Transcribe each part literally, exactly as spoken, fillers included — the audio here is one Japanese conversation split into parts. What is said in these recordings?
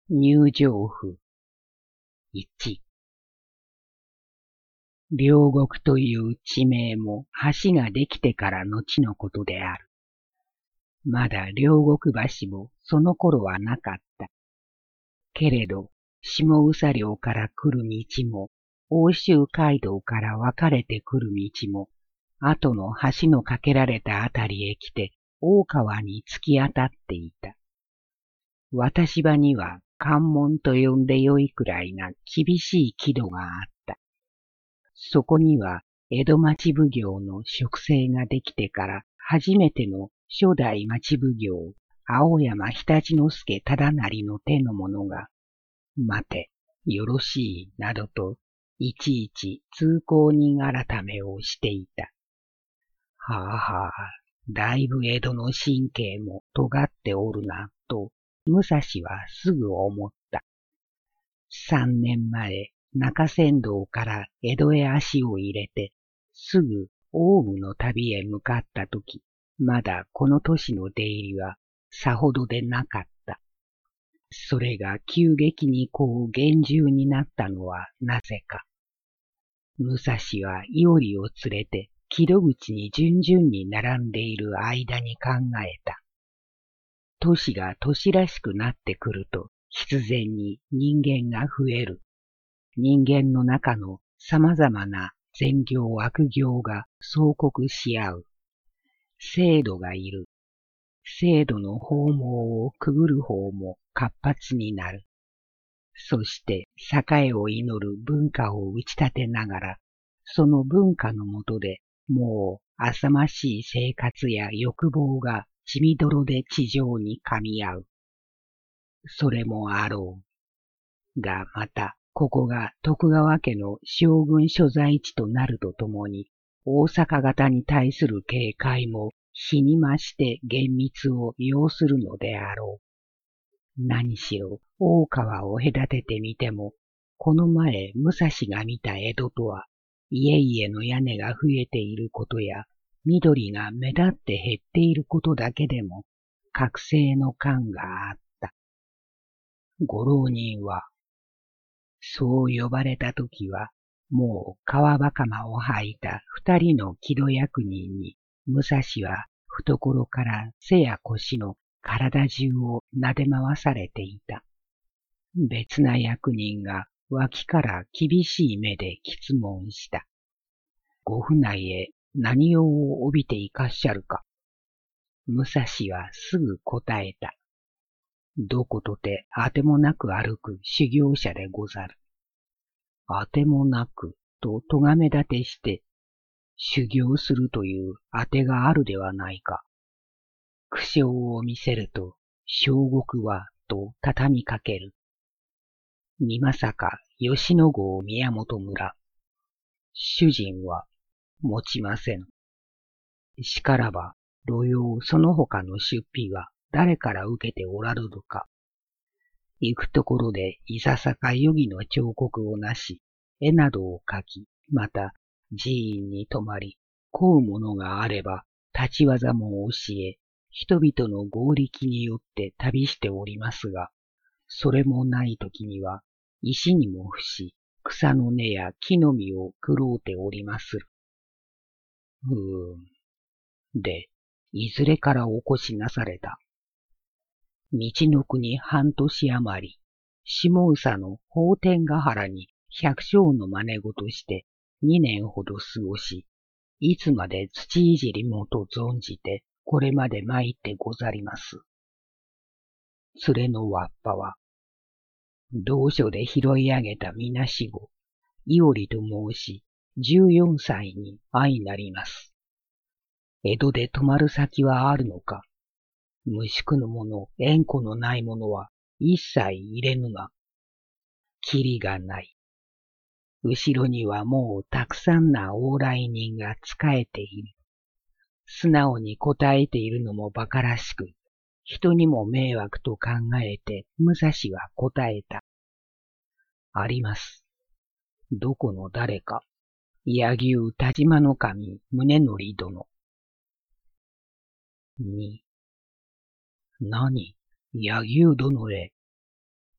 入場譜いち。両国という地名も橋ができてから後のことである。まだ両国橋もその頃はなかった。けれど、下宇佐領から来る道も、奥州街道から分かれて来る道も、後の橋の架けられたあたりへ来て、大川に突き当たっていた。渡し場には関門と呼んでよいくらいな厳しい木戸があった。そこには江戸町奉行の職制ができてから初めての初代町奉行、青山常陸之助忠成の手の者が、待て、よろしい、などと、いちいち通行人改めをしていた。はあはあ、だいぶ江戸の神経も尖っておるな、と、武蔵はすぐ思った。三年前、中山道から江戸へ足を入れて、すぐ大宇の旅へ向かったとき、まだこの都市の出入りはさほどでなかった。それが急激にこう厳重になったのはなぜか。武蔵は伊織を連れて木戸口に順々に並んでいる間に考えた。都市が都市らしくなってくると必然に人間が増える。人間の中の様々な善行悪行が相克し合う。制度がいる。制度の訪問をくぐる方も活発になる。そして栄を祈る文化を打ち立てながら、その文化のもとでもう浅ましい生活や欲望が血みどろで地上に噛み合う。それもあろう。がまた、ここが徳川家の将軍所在地となるとともに、大阪方に対する警戒も日に増して厳密を要するのであろう。何しろ大川を隔ててみても、この前武蔵が見た江戸とは、家々の屋根が増えていることや、緑が目立って減っていることだけでも、覚醒の感があった。ご浪人は、そう呼ばれたときは、もう革袴を履いた二人の木戸役人に、武蔵は懐から背や腰の体中を撫で回されていた。別な役人が脇から厳しい目で詰問した。ご府内へ何用を帯びていかっしゃるか。武蔵はすぐ答えた。どことてあてもなく歩く修行者でござる。あてもなくと咎め立てして、修行するというあてがあるではないか。苦笑を見せると、小国はと畳みかける。みまさか吉野郷宮本村。主人は持ちません。しからば、路用その他の出費は誰から受けておらるのか。行くところでいささか余儀の彫刻をなし、絵などを描き、また寺院に泊まり、乞うものがあれば立ち技も教え、人々の合力によって旅しておりますが、それもないときには、石にも伏し、草の根や木の実を食ろうておりまする。ふーん。で、いずれからお越しなされた。道の国半年余り、下宇佐の法天ヶ原に百姓の真似事して二年ほど過ごし、いつまで土いじりもと存じてこれまで参ってござります。連れのわっぱは、同所で拾い上げたみなしご、伊織と申し、十四歳に相なります。江戸で泊まる先はあるのか。無宿の者、縁故のない者は一切入れぬが、きりがない。後ろにはもうたくさんな往来人が仕えている。素直に答えているのも馬鹿らしく、人にも迷惑と考えて武蔵は答えた。あります。どこの誰か、柳生田島の神宗則殿。に、何、柳生殿へ。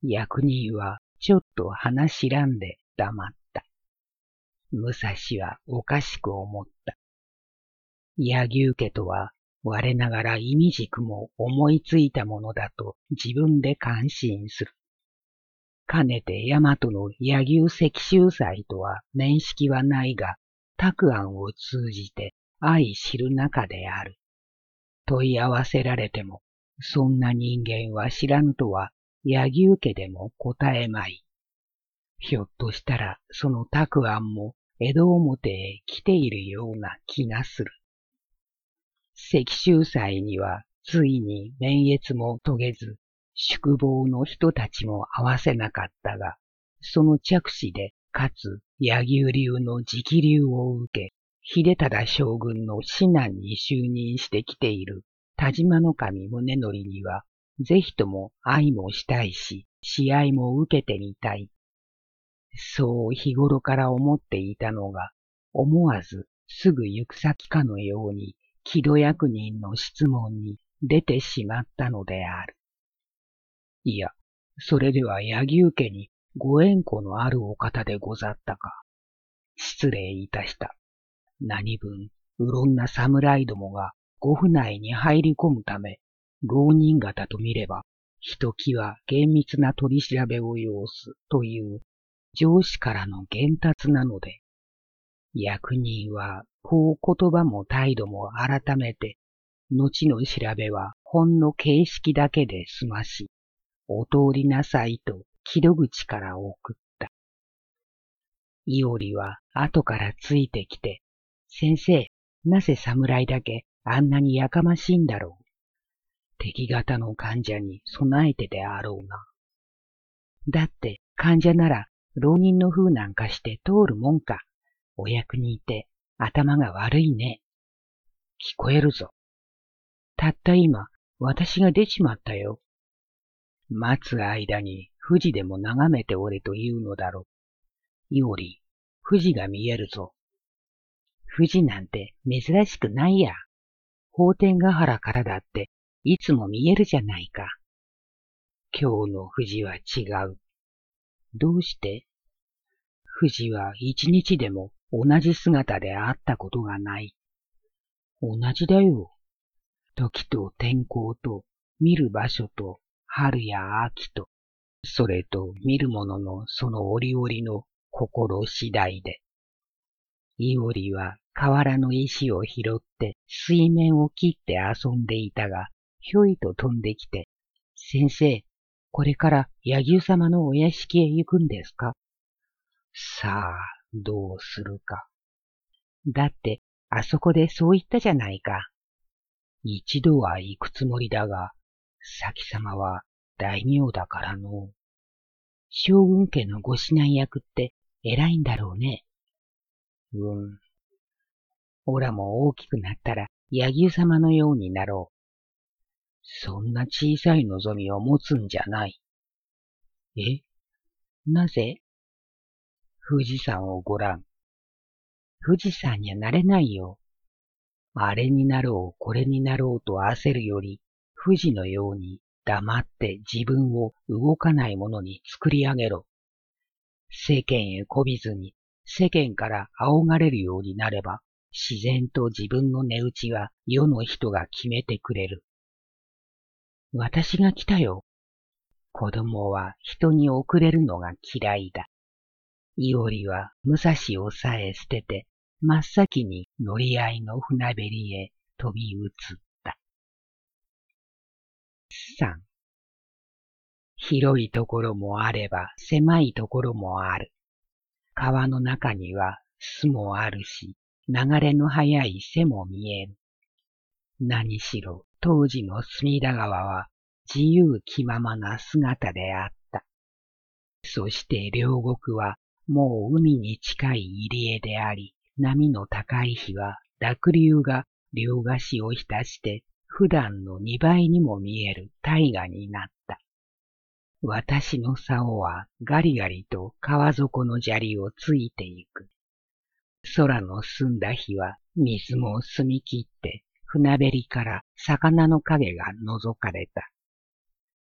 役人はちょっと話しらんで黙った。武蔵はおかしく思った。柳生家とは我ながら意味軸も思いついたものだと自分で感心する。かねて大和の柳生石州祭とは面識はないが、沢庵を通じて相知る仲である。問い合わせられても、そんな人間は知らぬとは柳生家でも答えまい。ひょっとしたらその沢庵も江戸表へ来ているような気がする。石州祭にはついに面謁も遂げず、宿坊の人たちも合わせなかったが、その着手でかつ柳生流の直流を受け、秀忠将軍の指南に就任してきている田島守宗則には、ぜひとも愛もしたいし、試合も受けてみたい。そう日頃から思っていたのが、思わずすぐ行く先かのように、木戸役人の質問に出てしまったのである。いや、それでは柳生家にご縁故のあるお方でござったか。失礼いたした。何分、うろんな侍どもが御府内に入り込むため、浪人方と見れば、ひときわ厳密な取り調べを要すという上司からの厳達なので、役人はこう言葉も態度も改めて、後の調べはほんの形式だけで済まし、お通りなさいと木戸口から送った。伊織は後からついてきて、先生、なぜ侍だけあんなにやかましいんだろう。敵方の患者に備えてであろうな。だって患者なら浪人の風なんかして通るもんか。お役にいて頭が悪いね。聞こえるぞ。たった今、私が出ちまったよ。待つ間に富士でも眺めておれと言うのだろう。伊織、富士が見えるぞ。富士なんて珍しくないや。法天ヶ原からだっていつも見えるじゃないか。今日の富士は違う。どうして？富士は一日でも同じ姿であったことがない。同じだよ。時と天候と見る場所と春や秋と、それと見るもののその折々の心次第で。伊織は河原の石を拾って水面を切って遊んでいたが、ひょいと飛んできて、先生、これから柳生様のお屋敷へ行くんですか？さあ、どうするか。だって、あそこでそう言ったじゃないか。一度は行くつもりだが、先様は大名だからの。将軍家のご指南役って偉いんだろうね。うん。おらも大きくなったら柳生様のようになろう。そんな小さい望みを持つんじゃない。え？なぜ？富士山をごらん。富士山にはなれないよ。あれになろう、これになろうと焦るより、富士のように黙って自分を動かないものに作り上げろ。世間へこびずに、世間から仰がれるようになれば、自然と自分の値打ちは世の人が決めてくれる。私が来たよ。子供は人に遅れるのが嫌いだ。伊織は武蔵をさえ捨てて、真っ先に乗り合いの船べりへ飛び移った。三、広いところもあれば狭いところもある。川の中には巣もあるし、流れの速い瀬も見える。何しろ当時の隅田川は自由気ままな姿であった。そして両国はもう海に近い入り江であり、波の高い日は濁流が両岸を浸して普段の二倍にも見える大河になった。私の竿はガリガリと川底の砂利をついていく。空の澄んだ日は水も澄み切って船べりから魚の影が覗かれた。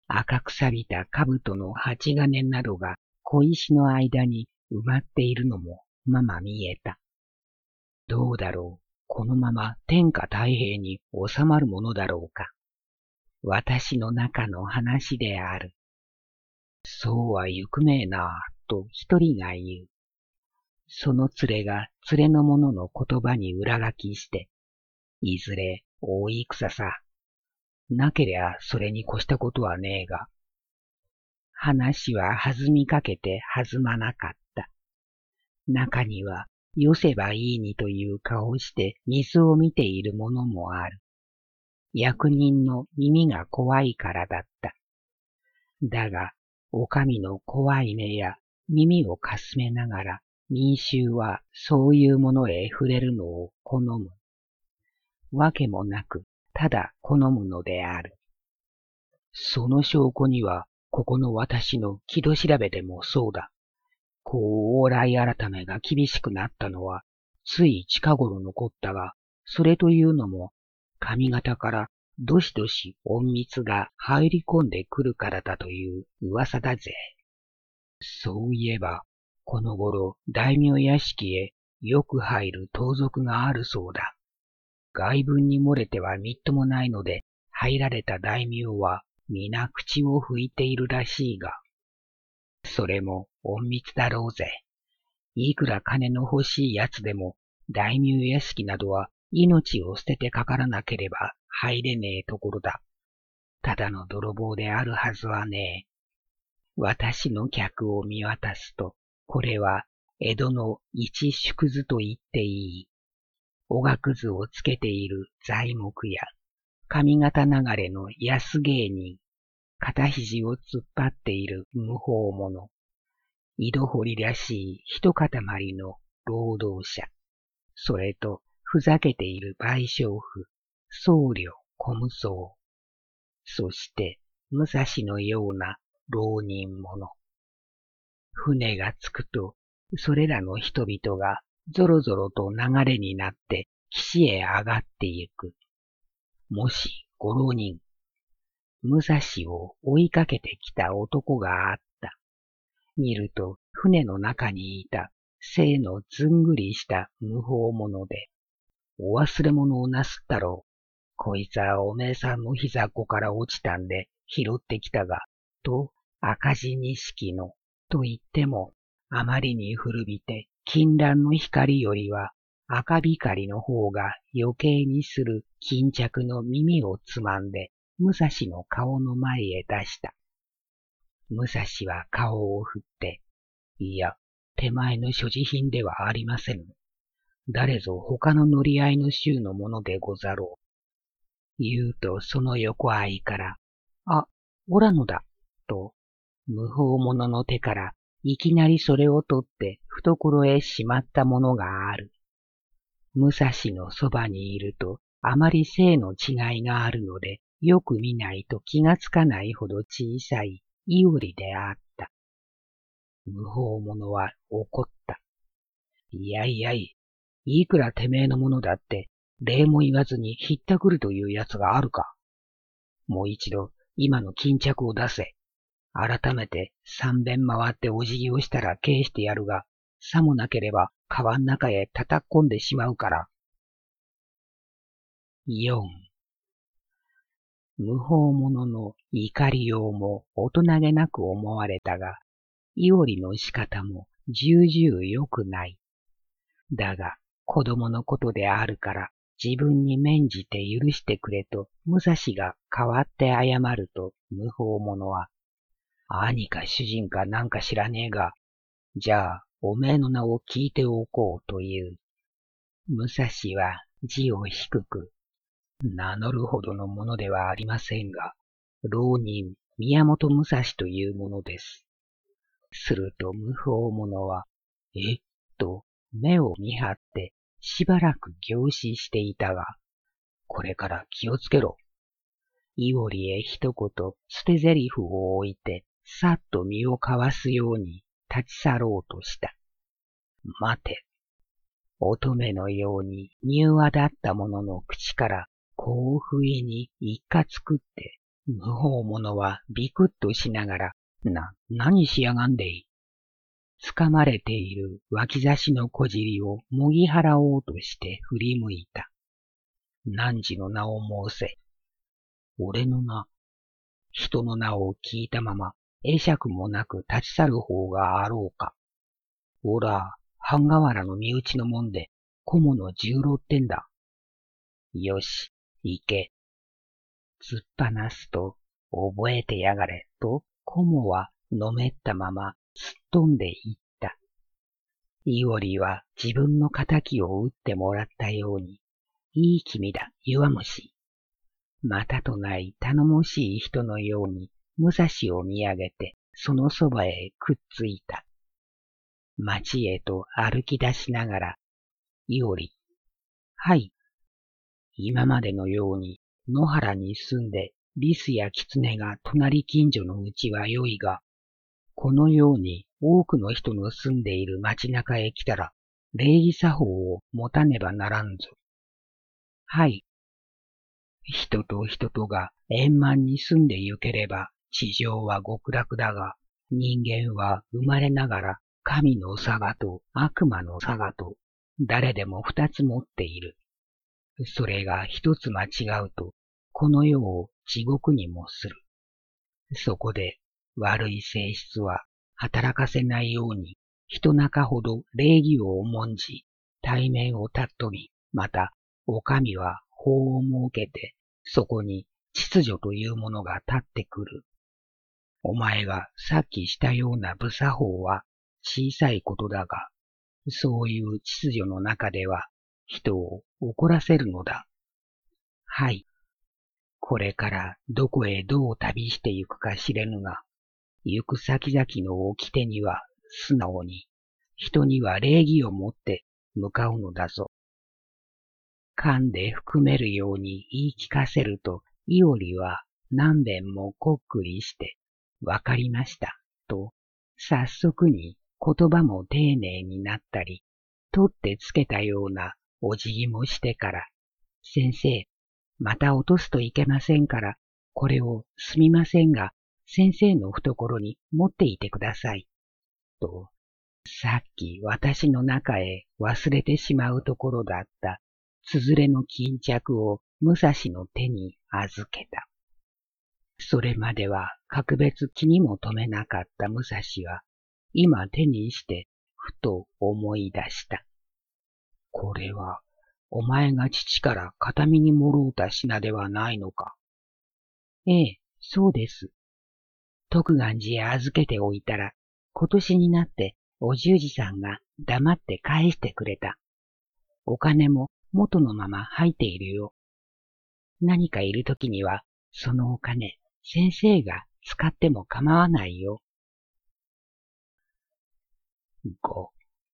赤く錆びた兜の鉢金などが小石の間に埋まっているのもまま見えた。どうだろう、このまま天下太平に収まるものだろうか。私の中の話である。そうはゆくめえなぁ、と一人が言う。その連れが連れの者の言葉に裏書きして、いずれ大戦さ。なけりゃそれに越したことはねえが。話は弾みかけて弾まなかった。中には、よせばいいにという顔をして水を見ているものもある。役人の耳が怖いからだった。だが、お上の怖い目や耳をかすめながら、民衆はそういうものへ触れるのを好む。わけもなく、ただ好むのである。その証拠には、ここの私の木戸調べでもそうだ。こう往来改めが厳しくなったのは、つい近頃残ったが、それというのも、上方からどしどし隠密が入り込んでくるからだという噂だぜ。そういえば、この頃大名屋敷へよく入る盗賊があるそうだ。外文に漏れてはみっともないので、入られた大名は皆口を拭いているらしいが、それも隠密だろうぜ。いくら金の欲しいやつでも、大名屋敷などは命を捨ててかからなければ入れねえところだ。ただの泥棒であるはずはねえ。私の客を見渡すと、これは江戸の一縮図と言っていい。おがくずをつけている材木や、上方流れの安芸人、肩肘を突っ張っている無法者、井戸掘りらしい一塊の労働者、それとふざけている賠償婦、僧侶、小無双、そして武蔵のような浪人者。船が着くと、それらの人々がぞろぞろと流れになって岸へ上がってゆく。もしご浪人、武蔵を追いかけてきた男があった。見ると船の中にいた背のずんぐりした無法者で、お忘れ物をなすったろう。こいつはおめえさんの膝っこから落ちたんで拾ってきたが、と赤字錦の、と言っても、あまりに古びて金蘭の光よりは赤光の方が余計にする巾着の耳をつまんで、武蔵の顔の前へ出した。武蔵は顔を振って、いや、手前の所持品ではありません。誰ぞ他の乗り合いの衆のものでござろう。言うとその横合いから、あ、おらのだ、と、無法者の手からいきなりそれを取って懐へしまったものがある。武蔵のそばにいるとあまり性の違いがあるので、よく見ないと気がつかないほど小さいいおりであった。無法者は怒った。いやいやい、いくらてめえのものだって、礼も言わずにひったくるというやつがあるか。もう一度今の巾着を出せ。改めて三遍回ってお辞儀をしたら返してやるが、さもなければ川の中へ叩っ込んでしまうから。よん無法者の怒りようも大人げなく思われたが、いおりの仕方も重々良くない。だが、子供のことであるから、自分に免じて許してくれと、武蔵が代わって謝ると、無法者は、兄か主人かなんか知らねえが、じゃあ、おめえの名を聞いておこうという。武蔵は字を低く、名乗るほどのものではありませんが、浪人宮本武蔵というものです。すると無法者は、えっと目を見張ってしばらく凝視していたが、これから気をつけろ。いおりへ一言捨て台詞を置いて、さっと身をかわすように立ち去ろうとした。待て。乙女のように柔和だったものの口から、こう不意に一家作って無法者はビクッとしながら、な、何しやがんでい。掴まれている脇差しの小尻をもぎ払おうとして振り向いた。汝の名を申せ。俺の名。人の名を聞いたまま、会釈もなく立ち去る方があろうか。おら、半河原の身内のもんで、菰野十郎ってんだ。よし、行け。突っ放すと、覚えてやがれ、と、菰野はのめったまま、すっ飛んでいった。いおりは自分の仇を打ってもらったように、いい気味だ、弱虫。またとない頼もしい人のように、武蔵を見上げて、そのそばへくっついた。町へと歩き出しながら、いおり、はい。今までのように野原に住んでリスやキツネが隣近所のうちは良いが、このように多くの人の住んでいる町中へ来たら、礼儀作法を持たねばならんぞ。はい。人と人とが円満に住んでゆければ地上は極楽だが、人間は生まれながら神の差がと悪魔の差がと誰でも二つ持っている。それが一つ間違うとこの世を地獄にもする。そこで悪い性質は働かせないように人中ほど礼儀を重んじ、対面を尊び、またお上は法を設けてそこに秩序というものが立ってくる。お前がさっきしたような無作法は小さいことだが、そういう秩序の中では人を怒らせるのだ。はい。これからどこへどう旅してゆくか知れぬが、行く先々の掟には素直に、人には礼儀を持って向かうのだぞ。噛んで含めるように言い聞かせると、いおりは何遍もこっくりして、わかりました、と、早速に言葉も丁寧になったり、取ってつけたようなお辞儀もしてから、先生、また落とすといけませんから、これをすみませんが、先生の懐に持っていてください。と、さっき私の中へ忘れてしまうところだった、つづれの巾着を武蔵の手に預けた。それまでは格別気にも留めなかった武蔵は、今手にしてふと思い出した。これは、お前が父から形見にもろうた品ではないのか。ええ、そうです。徳願寺へ預けておいたら、今年になってお十字さんが黙って返してくれた。お金も元のまま入っているよ。何かいるときには、そのお金、先生が使っても構わないよ。ご。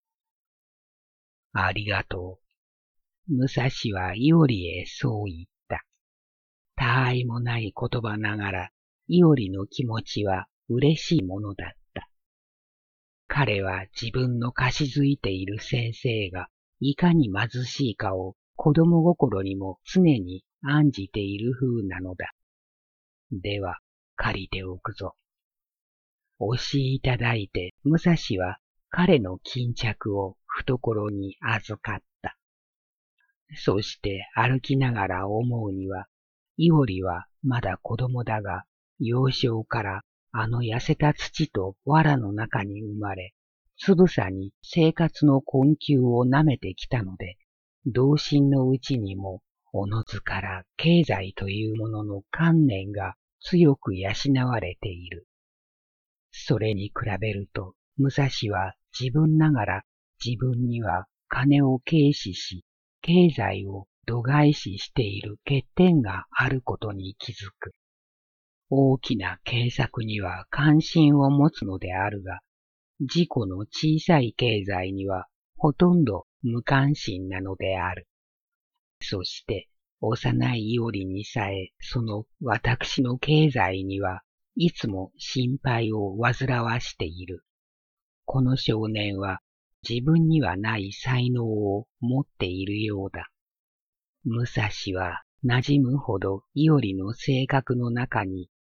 ありがとう。武蔵はいおりへそう言った。他愛もない言葉ながら、いおりの気持ちは嬉しいものだった。彼は自分の貸し付いている先生がいかに貧しいかを子供心にも常に案じている風なのだ。では、借りておくぞ。押しいただいて、武蔵は彼の巾着を懐に預かった。そして歩きながら思うには、いおりはまだ子供だが、幼少からあの痩せた土と藁の中に生まれ、つぶさに生活の困窮を舐めてきたので、童心のうちにも、おのずから経済というものの観念が強く養われている。それに比べると、武蔵は自分ながら自分には金を軽視し、経済を度外視している欠点があることに気づく。大きな計策には関心を持つのであるが、自己の小さい経済にはほとんど無関心なのである。そして、幼いいおりにさえ、その私の経済にはいつも心配を煩わしている。この少年は自分にはない才能を持っているようだ。武蔵は馴染むほどいおりの性格の中に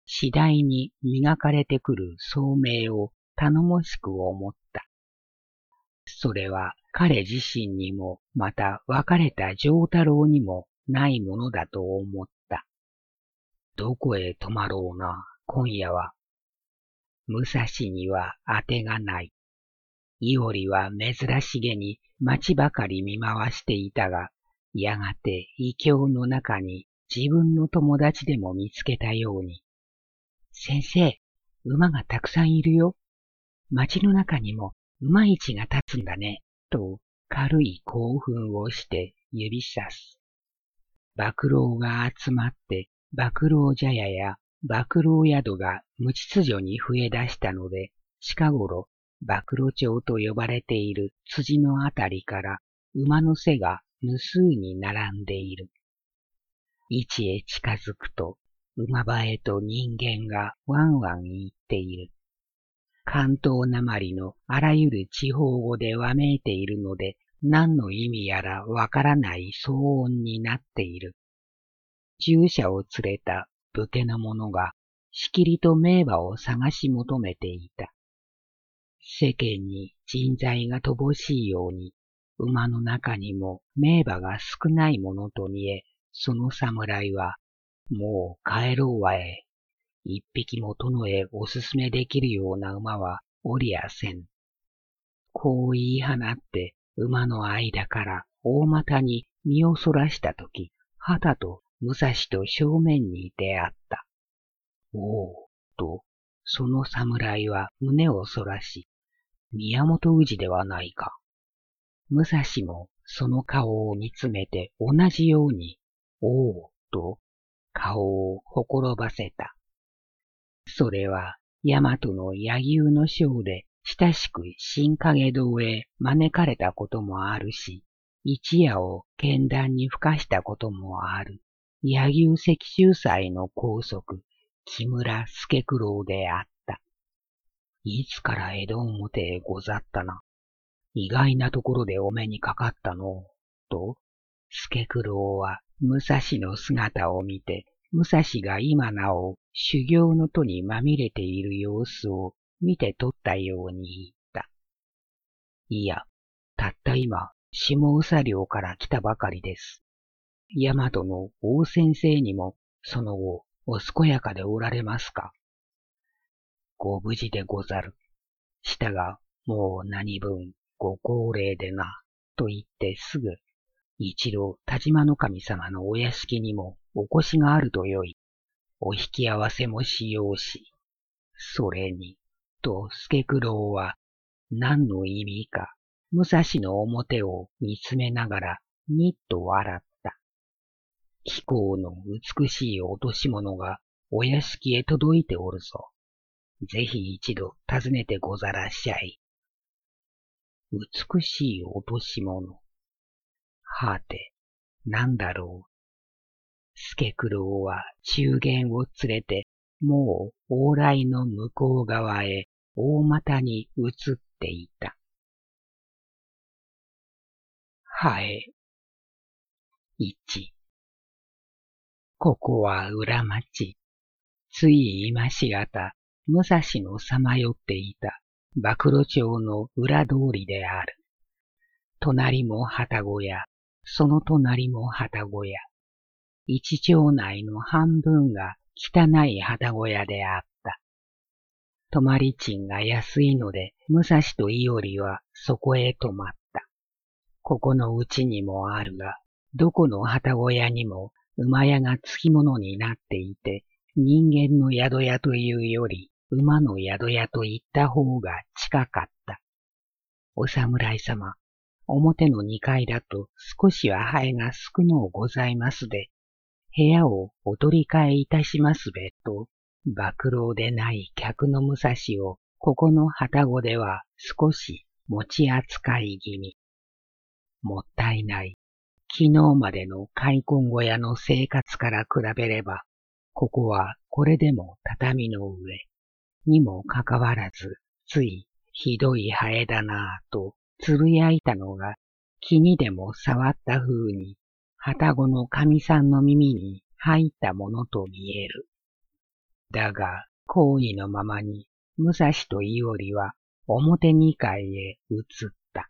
次第に磨かれてくる聡明を頼もしく思った。それは彼自身にもまた別れた丈太郎にもないものだと思った。どこへ泊まろうな、今夜は。武蔵には当てがない。伊織は珍しげに街ばかり見回していたが、やがて異郷の中に自分の友達でも見つけたように、先生、馬がたくさんいるよ。街の中にも馬市が立つんだね、と軽い興奮をして指さす。馬郎が集まって馬郎茶屋や馬郎宿が無秩序に増え出したので、近頃馬郎町と呼ばれている辻のあたりから馬の背が無数に並んでいる。位置へ近づくと馬場へと人間がワンワン言っている。関東なまりのあらゆる地方語でわめいているので、何の意味やらわからない騒音になっている。従者を連れた武家の者がしきりと名馬を探し求めていた。世間に人材が乏しいように、馬の中にも名馬が少ないものと見え、その侍は、もう帰ろうわえ。一匹も殿へおすすめできるような馬はおりやせん。こう言い放って馬の間から大股に身をそらしたとき、旗と武蔵と正面に出会った。おう、と、その侍は胸をそらし、宮本氏ではないか。武蔵もその顔を見つめて同じように、おう、と顔をほころばせた。それは大和の柳生の将で親しく新影堂へ招かれたこともあるし、一夜を剣談に付かしたこともある。柳生石州祭の高祖、木村助九郎であった。いつから江戸表へござったな。意外なところでお目にかかったの。と、助九郎は武蔵の姿を見て、武蔵が今なお修行の途にまみれている様子を見て取ったように言った。いや、たった今、下宇佐領から来たばかりです。大和の大先生にもその後お健やかでおられますか。ご無事でござる。したが、もう何分ご高齢でな、と言ってすぐ、一度田島の神様のお屋敷にもお越しがあるとよい。お引き合わせもしようし。それに、と助九郎は何の意味か、武蔵の表を見つめながらにっと笑った。貴公の美しい落とし物がお屋敷へ届いておるぞ。ぜひ一度訪ねてござらっしゃい。美しい落とし物。はて、なんだろう。助九郎は中間を連れて、もう往来の向こう側へ大股に移っていた。はえ。一。ここは裏町。つい今しがた、武蔵のさまよっていた馬喰町の裏通りである。隣も旅籠屋、その隣も旅籠屋。一町内の半分が汚い旅籠屋であった。泊まり賃が安いので、武蔵と伊織はそこへ泊まった。ここのうちにもあるが、どこの旅籠屋にも馬屋がつきものになっていて、人間の宿屋というより、馬の宿屋と言った方が近かった。お侍様、表の二階だと少しはハエが少のうございますで、部屋をお取り替えいたしますべと、馬郎でない客の武蔵をここの旅籠では少し持ち扱い気味。もったいない。昨日までの開墾小屋の生活から比べれば、ここはこれでも畳の上。にもかかわらず、ついひどいハエだなぁとつぶやいたのが気にでも触った風に、旅籠の神さんの耳に入ったものと見える。 だが、好意のままに、武蔵と伊織は表二階へ移った。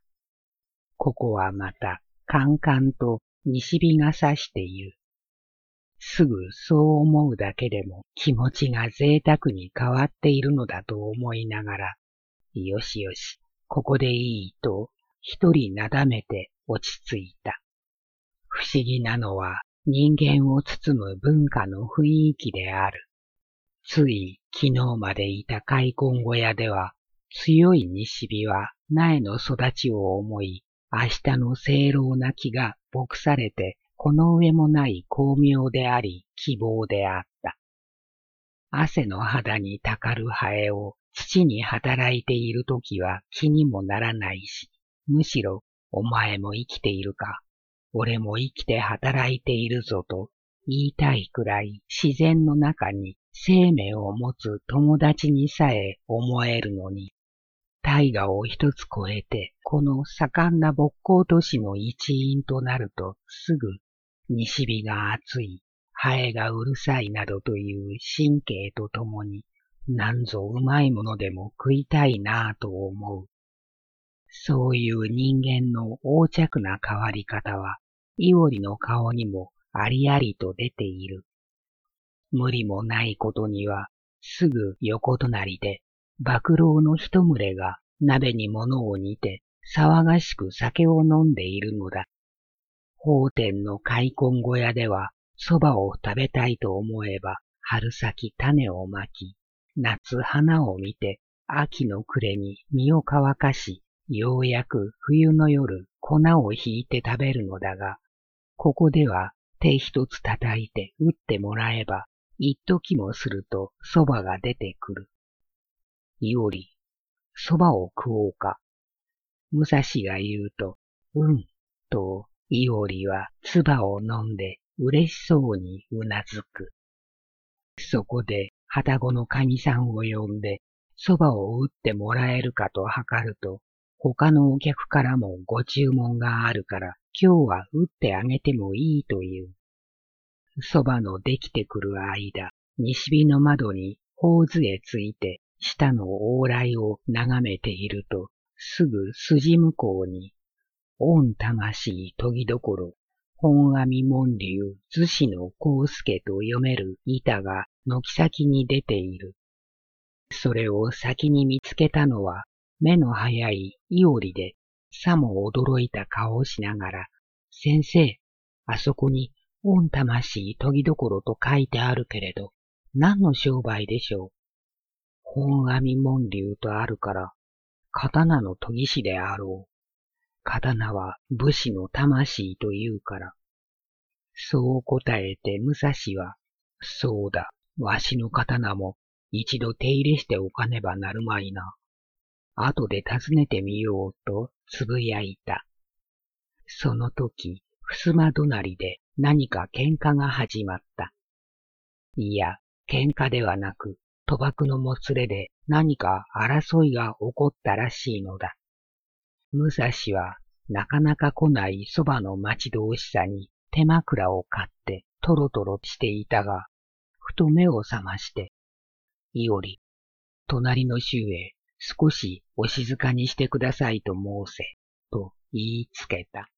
ここはまた、カンカンと西日が差している。すぐそう思うだけでも気持ちが贅沢に変わっているのだと思いながら、よしよし、ここでいいと一人なだめて落ち着いた。不思議なのは人間を包む文化の雰囲気である。つい昨日までいた開墾小屋では、強い西日は苗の育ちを思い、明日の清朗な木が牧されて、この上もない巧妙であり希望であった。汗の肌にたかるハエを土に働いているときは気にもならないし、むしろお前も生きているか、俺も生きて働いているぞと言いたいくらい自然の中に生命を持つ友達にさえ思えるのに、大河を一つ越えてこの盛んな勃興都市の一員となるとすぐ西日が暑い、ハエがうるさいなどという神経とともに、なんぞうまいものでも食いたいなぁと思う。そういう人間の横着な変わり方は、伊織の顔にもありありと出ている。無理もないことには、すぐ横隣で、爆老の一群れが鍋に物を煮て、騒がしく酒を飲んでいるのだ。法天の開墾小屋では、蕎麦を食べたいと思えば、春先種をまき、夏花を見て、秋の暮れに身を乾かし、ようやく冬の夜粉をひいて食べるのだが、ここでは手一つ叩いて打ってもらえば、一時もすると蕎麦が出てくる。伊織、蕎麦を食おうか。武蔵が言うと、うん、と、伊織は唾を飲んで嬉しそうにうなずく。そこで、旅籠の神さんを呼んで、蕎麦を打ってもらえるかと測ると、他のお客からもご注文があるから、今日は打ってあげてもいいという。蕎麦のできてくる間、西日の窓に頬杖ついて、下の往来を眺めていると、すぐ筋向こうに、御魂研ぎどころ、本阿弥門流逗子の幸助と読める板が軒先に出ている。それを先に見つけたのは、目の早い伊織で、さも驚いた顔をしながら、先生、あそこに、御魂研ぎどころと書いてあるけれど、何の商売でしょう。本阿弥門流とあるから、刀の研ぎ師であろう。刀は武士の魂というから。そう答えて武蔵は、そうだ、わしの刀も一度手入れしておかねばなるまいな。後で訪ねてみようとつぶやいた。その時、襖隣で何か喧嘩が始まった。いや、喧嘩ではなく、賭博のもつれで何か争いが起こったらしいのだ。武蔵はなかなか来ないそばの待ち遠しさに手枕を買ってトロトロしていたが、ふと目を覚まして、伊織、隣の衆へ少しお静かにしてくださいと申せ、と言いつけた。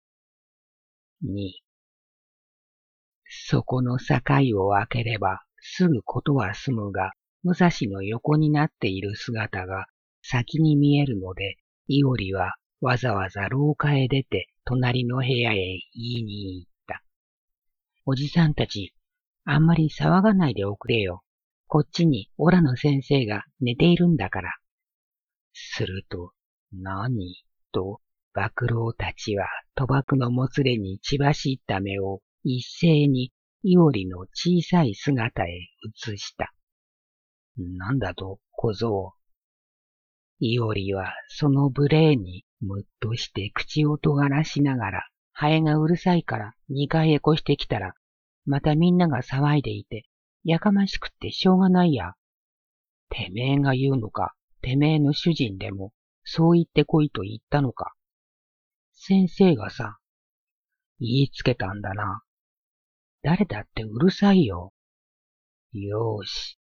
に、そこの境を開ければすぐことは済むが、武蔵の横になっている姿が先に見えるので、伊織はわざわざ廊下へ出て隣の部屋へ言いに行った。おじさんたち、あんまり騒がないでおくれよ。こっちにオラの先生が寝ているんだから。すると、何と、爆老たちは賭博のもつれに血走った目を一斉に伊織の小さい姿へ移した。なんだと、小僧。伊織はその無礼にむっとして口を尖らしながら、ハエがうるさいから二階へ越してきたら、またみんなが騒いでいて、やかましくってしょうがないや。てめえが言うのか、てめえの主人でも、そう言ってこいと言ったのか。先生がさ、言いつけたんだな。誰だってうるさいよ。よーし、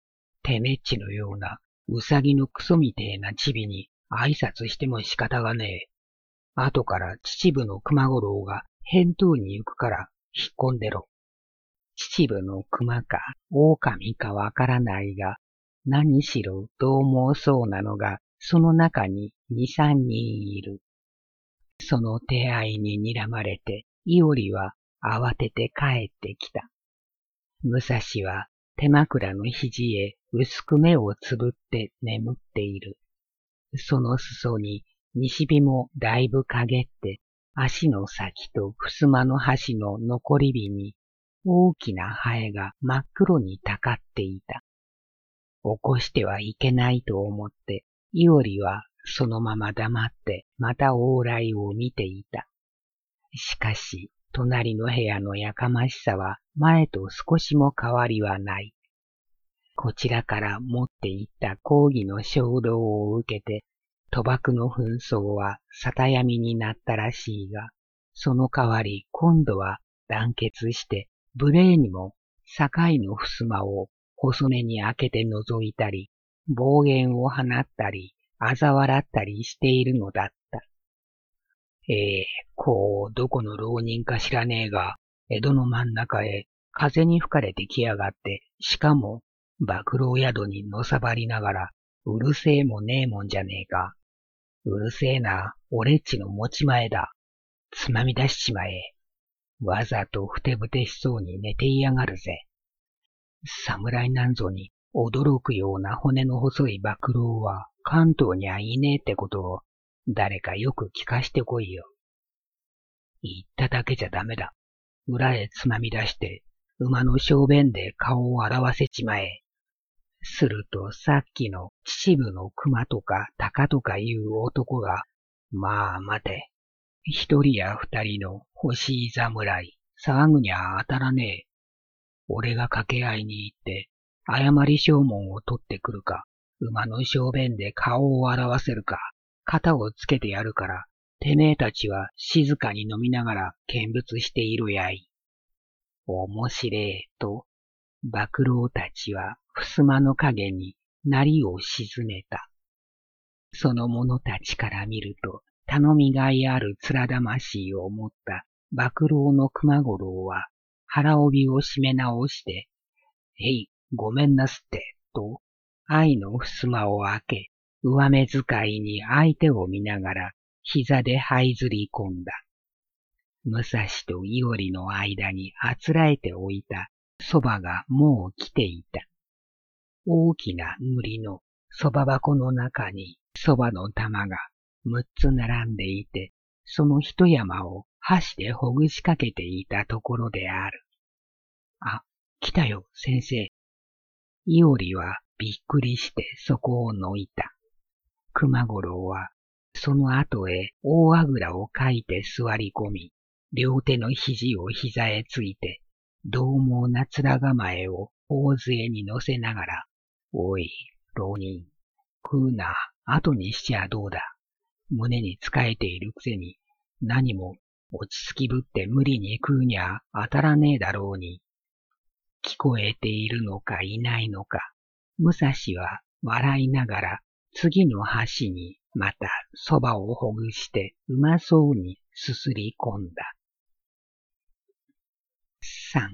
てめっちのようなうさぎのクソみてえなチビに挨拶しても仕方がねえ。後から秩父の熊五郎が返答に行くから引っ込んでろ。秩父の熊か狼かわからないが、何しろどう猛そうなのがその中に二三人いる。その手合いに睨まれて、伊織は慌てて帰ってきた。武蔵は手枕の肘へ薄く目をつぶって眠っている。その裾に西日もだいぶ陰って、足の先と襖の端の残り火に大きなハエが真っ黒にたかっていた。起こしてはいけないと思って、伊織はそのまま黙ってまた往来を見ていた。しかし、隣の部屋のやかましさは前と少しも変わりはない。こちらから持っていった講義の衝動を受けて、賭博の紛争は沙汰闇になったらしいが、その代わり今度は団結して無礼にも境の襖を細根に開けて覗いたり、暴言を放ったり、嘲笑ったりしているのだった。ええー、こう、どこの浪人か知らねえが、江戸の真ん中へ風に吹かれてきやがって、しかも、爆老宿にのさばりながら、うるせえもねえもんじゃねえか。うるせえな、俺っちの持ち前だ。つまみ出しちまえ。わざとふてぶてしそうに寝ていやがるぜ。侍なんぞに驚くような骨の細い爆老は関東にはいねえってことを誰かよく聞かしてこいよ。言っただけじゃダメだ。裏へつまみ出して馬の小便で顔を洗わせちまえ。するとさっきの秩父の熊とか鷹とかいう男が、まあ待て。一人や二人の欲しい侍、騒ぐにゃ当たらねえ。俺が掛け合いに行って、誤り証文を取ってくるか、馬の小便で顔を洗わせるか、肩をつけてやるから、てめえたちは静かに飲みながら見物しているやい。面白えと、爆老たちは襖の影になりを沈めた。その者たちから見ると、頼みがいある面魂を持った爆老の熊五郎は、腹帯を締め直して、へい、ごめんなすって、と、愛の襖を開け、上目遣いに相手を見ながら、膝で這いずり込んだ。武蔵と伊織の間にあつらえておいた蕎麦がもう来ていた。大きな塗りの蕎麦箱の中に蕎麦の玉がむっつ並んでいて、その一山を箸でほぐしかけていたところである。あ、来たよ、先生。伊織はびっくりしてそこをのいた。熊五郎はその後へ大あぐらをかいて座り込み、両手の肘を膝へついて、獰猛な面構えを大杖に乗せながら、おい、浪人、食うな、後にしちゃどうだ。胸につかえているくせに、何も落ち着きぶって無理に食うにゃ当たらねえだろうに。聞こえているのかいないのか、武蔵は笑いながら次の箸にまた蕎麦をほぐしてうまそうにすすり込んだ。三。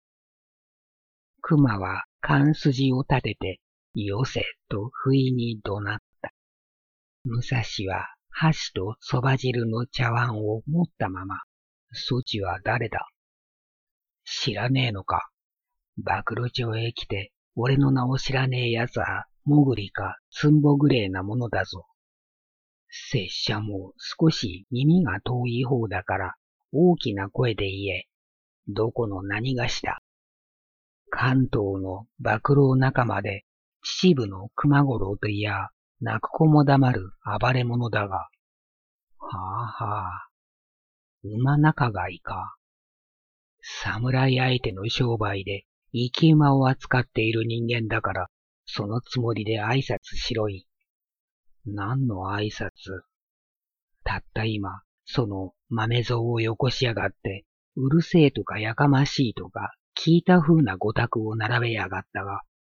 熊は勘筋を立てて、よせと不意に怒鳴った。武蔵は箸と蕎麦汁の茶碗を持ったまま、そちは誰だ？知らねえのか？暴露町へ来て、俺の名を知らねえやつは、もぐりか、つんぼぐれえなものだぞ。拙者も少し耳が遠い方だから、大きな声で言え。どこの何がしだ。関東の暴露仲間で、秩父の熊五郎といや、泣く子も黙る暴れ者だが。はあはあ。馬仲買いか。侍相手の商売で、生き馬を扱っている人間だから、そのつもりで挨拶しろい。何の挨拶？たった今、その豆蔵をよこしやがって、うるせえとかやかましいとか、聞いた風なご託を並べやがったが、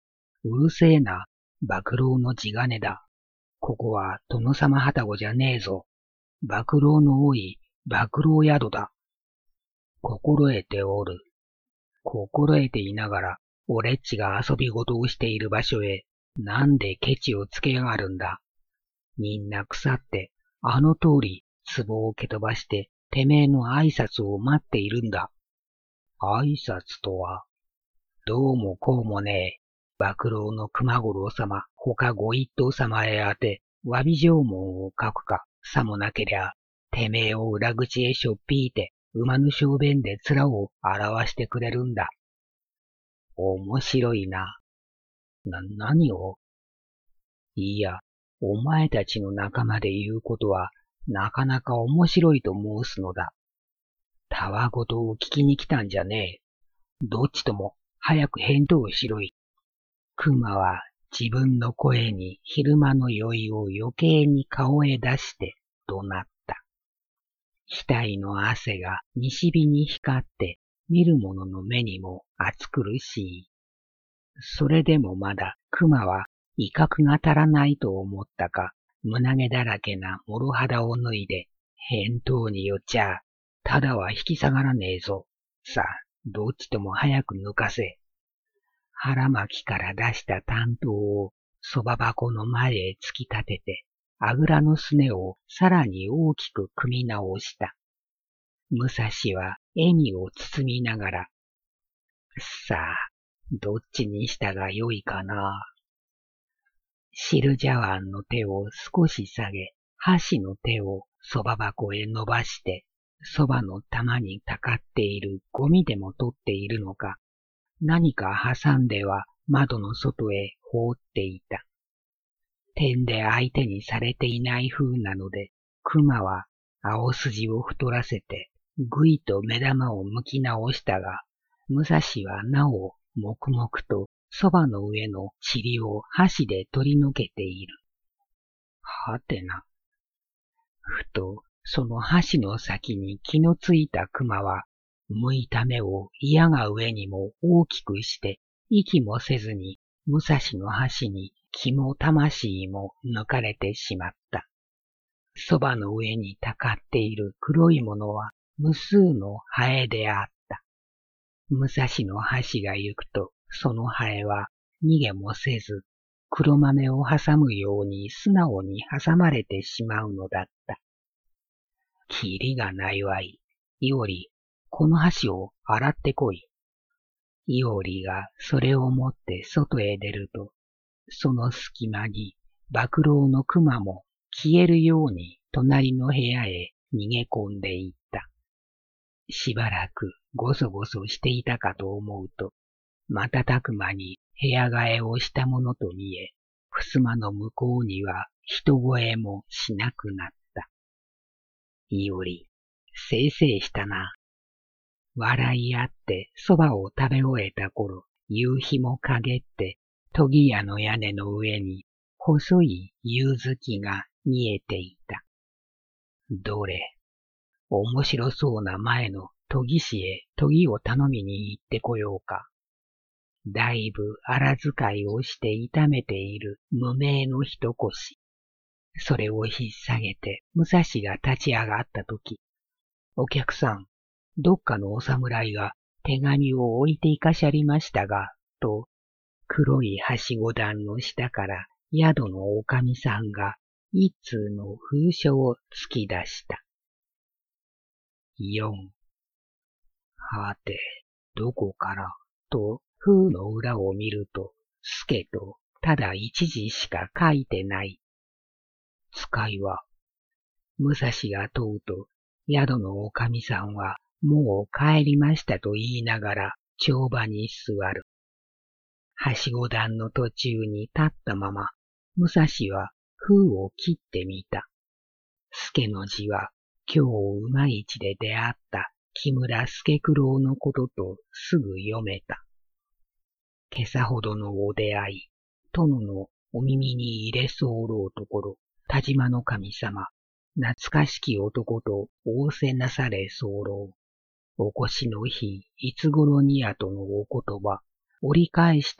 うるせえな、幕老の地金だ。ここは殿様はたごじゃねえぞ。幕老の多い幕老宿だ。心得ておる。心得ていながら、俺っちが遊び事をしている場所へ、なんでケチをつけやがるんだ。みんな腐って、あの通り、壺を蹴飛ばして、てめえの挨拶を待っているんだ。挨拶とは、どうもこうもねえ、幕老の熊五郎様、他ご一党様へあて、詫び状文を書くか、さもなけりゃ、てめえを裏口へしょっぴいて、馬の小便で面を表してくれるんだ。面白いな。な、何を？いいや、お前たちの仲間で言うことは、なかなか面白いと申すのだ。たわごとを聞きに来たんじゃねえ。どっちとも早く返答しろい。熊は自分の声に昼間の酔いを余計に顔へ出して怒鳴った。額の汗が西日に光って見る者の目にも暑苦しい。それでもまだ熊は威嚇が足らないと思ったか、胸毛だらけな諸肌を脱いで、返答によっちゃ、ただは引き下がらねえぞ。さあ、どっちとも早く抜かせ。腹巻きから出した短刀をそば箱の前へ突き立てて、あぐらのすねをさらに大きく組み直した。武蔵は笑みを包みながら、さあ、どっちにしたがよいかな。汁茶碗の手を少し下げ、箸の手をそば箱へ伸ばして、そばの玉にたかっているゴミでも取っているのか、何か挟んでは窓の外へ放っていた。点で相手にされていない風なので、熊は青筋を太らせて、ぐいと目玉を向き直したが、武蔵はなお黙々とそばの上の塵を箸で取り除けている。はてな。ふと、その箸の先に気のついた熊は、向いた目を嫌が上にも大きくして、息もせずに、武蔵の箸に気も魂も抜かれてしまった。そばの上にたかっている黒いものは無数のハエであった。武蔵の箸が行くと、そのハエは逃げもせず、黒豆を挟むように素直に挟まれてしまうのだった。きりがないわい。いおり、この箸を洗ってこい。いおりがそれを持って外へ出ると、その隙間に幕老の熊も消えるように隣の部屋へ逃げ込んでいった。しばらくごそごそしていたかと思うと、瞬く間に部屋替えをしたものと見え、襖の向こうには人声もしなくなった。いおり、せいせいしたな。笑い合ってそばを食べ終えた頃、夕日も陰って、研ぎ屋の屋根の上に細い夕月が見えていた。どれ、面白そうな前の研ぎ師へ研ぎを頼みに行ってこようか。だいぶ荒使いをして痛めている無名の一腰。それを引っ提げて武蔵が立ち上がったとき、お客さん、どっかのお侍が手紙を置いていかしゃりましたが、と、黒いはしご段の下から宿のおかみさんが一通の封書を突き出した。よん。はて、どこから、と封の裏を見ると、助とただ一字しか書いてない。使いは、武蔵が問うと、宿のおかみさんはもう帰りましたと言いながら帳場に座る。はしご段の途中に立ったまま、武蔵は封を切ってみた。助の字は今日馬市で出会った木村助九郎のこととすぐ読めた。今朝ほどのお出会い、殿のお耳に入れ候ところ、田島の神様、懐かしき男と仰せなされ候。お越しの日、いつ頃にやとのお言葉、折り返して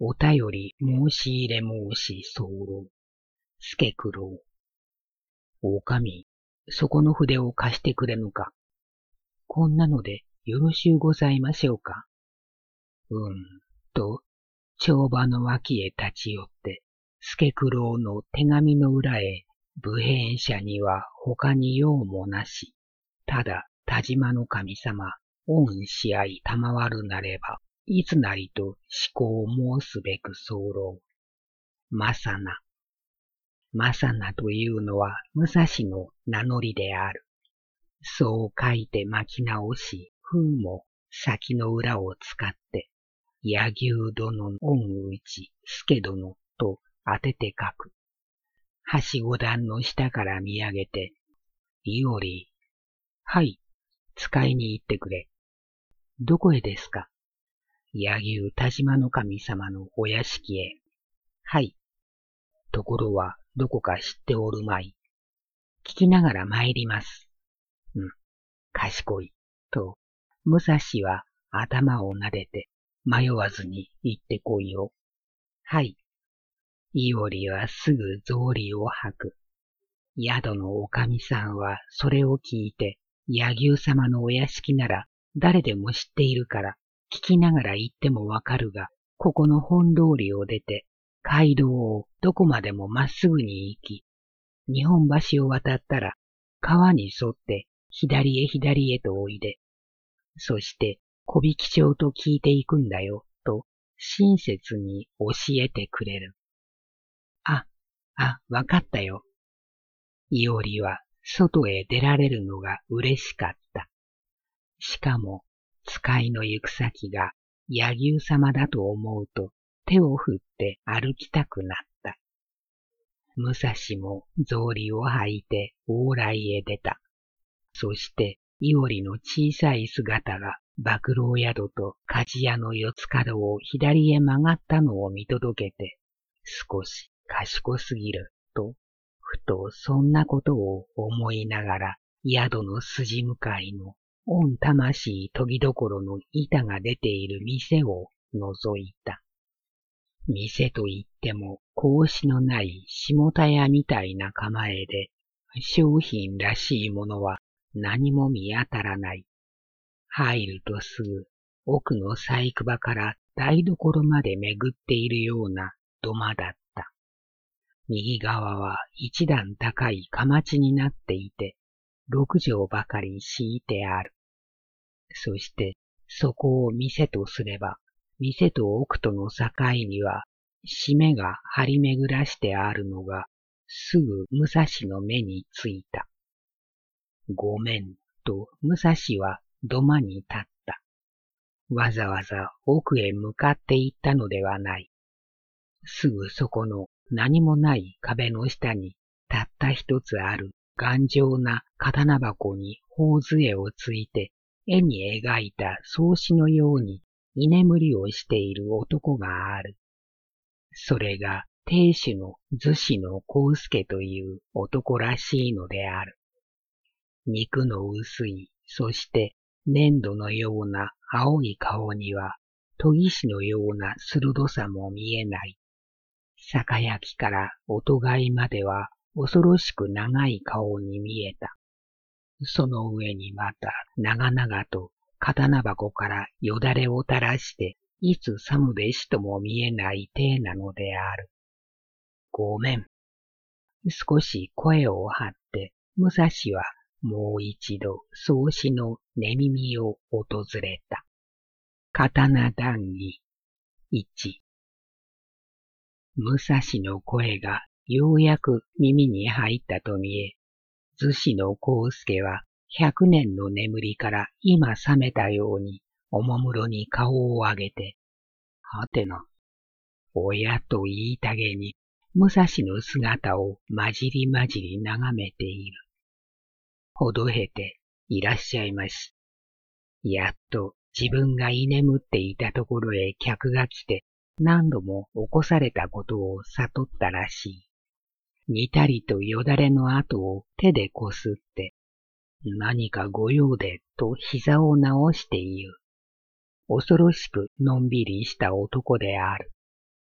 お便り申し入れ申し候。助九郎。おかみ、そこの筆を貸してくれぬか。こんなのでよろしゅうございましょうか。うん、と、帳場の脇へ立ち寄って、助九郎の手紙の裏へ、武兵者には他に用もなし、ただ田島の神様、恩し合い賜るなれば、いつなりと思考を申すべく候。まさな。まさなというのは武蔵の名乗りである。そう書いて巻き直し、風も先の裏を使って、柳生殿の恩打ち、助殿と当てて書く。はしご段の下から見上げて、いおり、はい、使いに行ってくれ。どこへですか。柳生田島の神様のお屋敷へ。はい。ところはどこか知っておるまい。聞きながら参ります。うん、賢い。と、武蔵は頭を撫でて、迷わずに行ってこいよ。はい。いおりはすぐ草履を履く。宿のおかみさんはそれを聞いて、柳生様のお屋敷なら誰でも知っているから、聞きながら行ってもわかるが、ここの本通りを出て、街道をどこまでもまっすぐに行き、日本橋を渡ったら、川に沿って左へ左へとおいで、そして小引町と聞いていくんだよ、と親切に教えてくれる。あ、あ、わかったよ。いおりは外へ出られるのが嬉しかった。しかも、使いの行く先が柳生様だと思うと手を振って歩きたくなった。武蔵も草履を履いて往来へ出た。そして、いおりの小さい姿が麦郎宿と鍛冶屋の四つ角を左へ曲がったのを見届けて、少し賢すぎると、ふとそんなことを思いながら宿の筋向かいの御魂研ぎどころの板が出ている店を覗いた。店といっても格子のない下田屋みたいな構えで、商品らしいものは何も見当たらない。入るとすぐ奥の細工場から台所まで巡っているような土間だった。右側は一段高いかまちになっていて、六畳ばかり敷いてある。そしてそこを店とすれば、店と奥との境には、締めが張り巡らしてあるのが、すぐ武蔵の目についた。ごめん、と武蔵は土間に立った。わざわざ奥へ向かって行ったのではない。すぐそこの何もない壁の下に、たった一つある頑丈な刀箱に頬杖をついて、絵に描いた草子のように、居眠りをしている男がある。それが亭主の厨子の幸助という男らしいのである。肉の薄い、そして粘土のような青い顔には研ぎ師のような鋭さも見えない。酒焼きから音貝までは恐ろしく長い顔に見えた。その上にまた長々と刀箱からよだれを垂らして、いつ寒べしとも見えない体なのである。ごめん。少し声を張って、武蔵はもう一度草子の寝耳を訪れた。刀談義一。武蔵の声がようやく耳に入ったと見え、厨子の幸助は百年の眠りから今覚めたようにおもむろに顔を上げて、はてな、親と言いたげに武蔵の姿をまじりまじり眺めている。ほどへていらっしゃいまし。やっと自分が居眠っていたところへ客が来て何度も起こされたことを悟ったらしい。にたりとよだれの跡を手でこすって、何かご用でと膝を直して言う。恐ろしくのんびりした男である。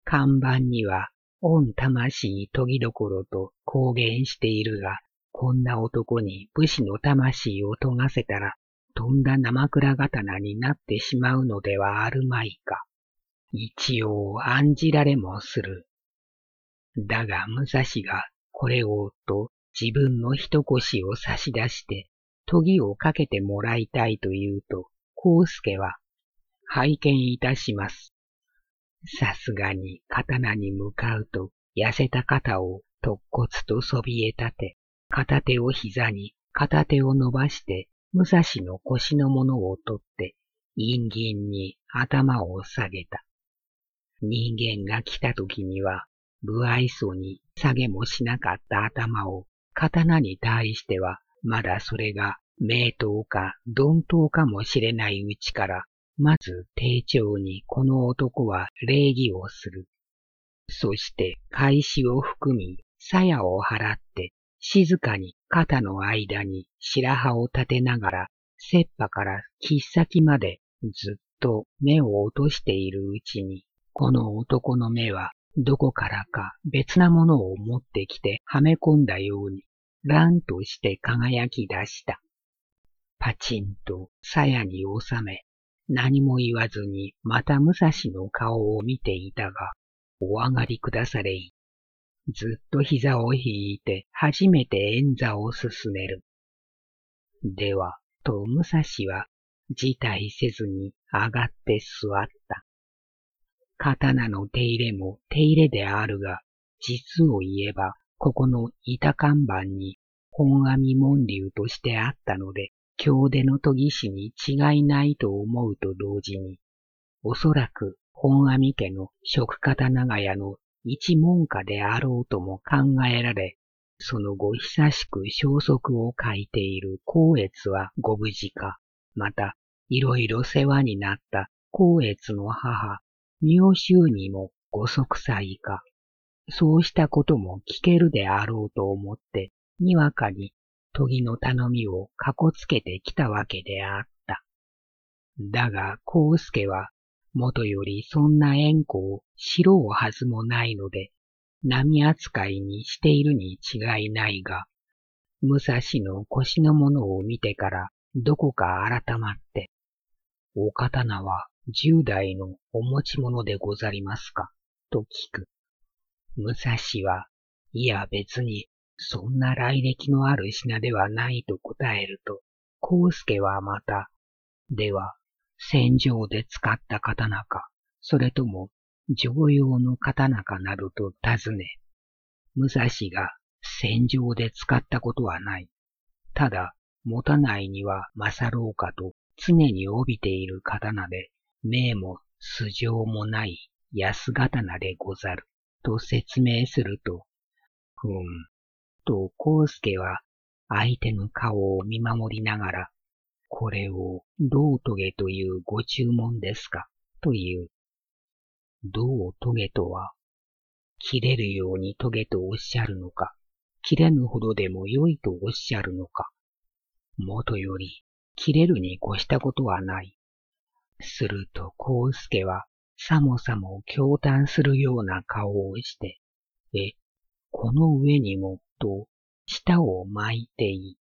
看板には、御魂研ぎどころと公言しているが、こんな男に武士の魂を研がせたら、とんだ生倉刀になってしまうのではあるまいか。一応案じられもする。だが武蔵がこれをと自分の一腰を差し出して、研ぎをかけてもらいたいと言うと、康介は、拝見いたします。さすがに刀に向かうと、痩せた肩を突骨とそびえ立て、片手を膝に、片手を伸ばして、武蔵の腰のものを取って、陰銀に頭を下げた。人間が来た時には、不愛想に下げもしなかった頭を、刀に対しては、まだそれが名刀か鈍刀かもしれないうちから、まず丁重にこの男は礼儀をする。そして返しを含み、鞘を払って、静かに肩の間に白羽を立てながら、切羽から切っ先までずっと目を落としているうちに、この男の目はどこからか別なものを持ってきてはめ込んだように、乱として輝き出した。パチンと鞘に収め、何も言わずにまた武蔵の顔を見ていたが、お上がりくだされい。ずっと膝を引いて初めて円座を進める。では、と武蔵は辞退せずに上がって座った。刀の手入れも手入れであるが、実を言えば、ここの板看板に本阿弥門流としてあったので、京出の研ぎ師に違いないと思うと同時に、おそらく本阿弥家の食方長屋の一門下であろうとも考えられ、その後久しく消息を書いている光悦はご無事か、またいろいろ世話になった光悦の母、妙周にもご息災か、そうしたことも聞けるであろうと思って、にわかに研ぎの頼みをかこつけてきたわけであった。だが、康介は、もとよりそんな縁故を知ろうはずもないので、並扱いにしているに違いないが、武蔵の腰のものを見てからどこか改まって、お刀は十代のお持ち物でござりますかと聞く。武蔵は、いや別にそんな来歴のある品ではないと答えると、康介はまた、では、戦場で使った刀か、それとも常用の刀かなどと尋ね、武蔵が戦場で使ったことはない。ただ、持たないには勝ろうかと常に帯びている刀で、銘も素性もない安刀でござる、と説明すると、ふん、と康介は相手の顔を見守りながら、これを銅トゲというご注文ですかという。銅トゲとは、切れるようにトゲとおっしゃるのか、切れぬほどでも良いとおっしゃるのか。もとより、切れるに越したことはない。すると康介は、さもさも驚嘆するような顔をして、え、この上にも、と、舌を巻いていった。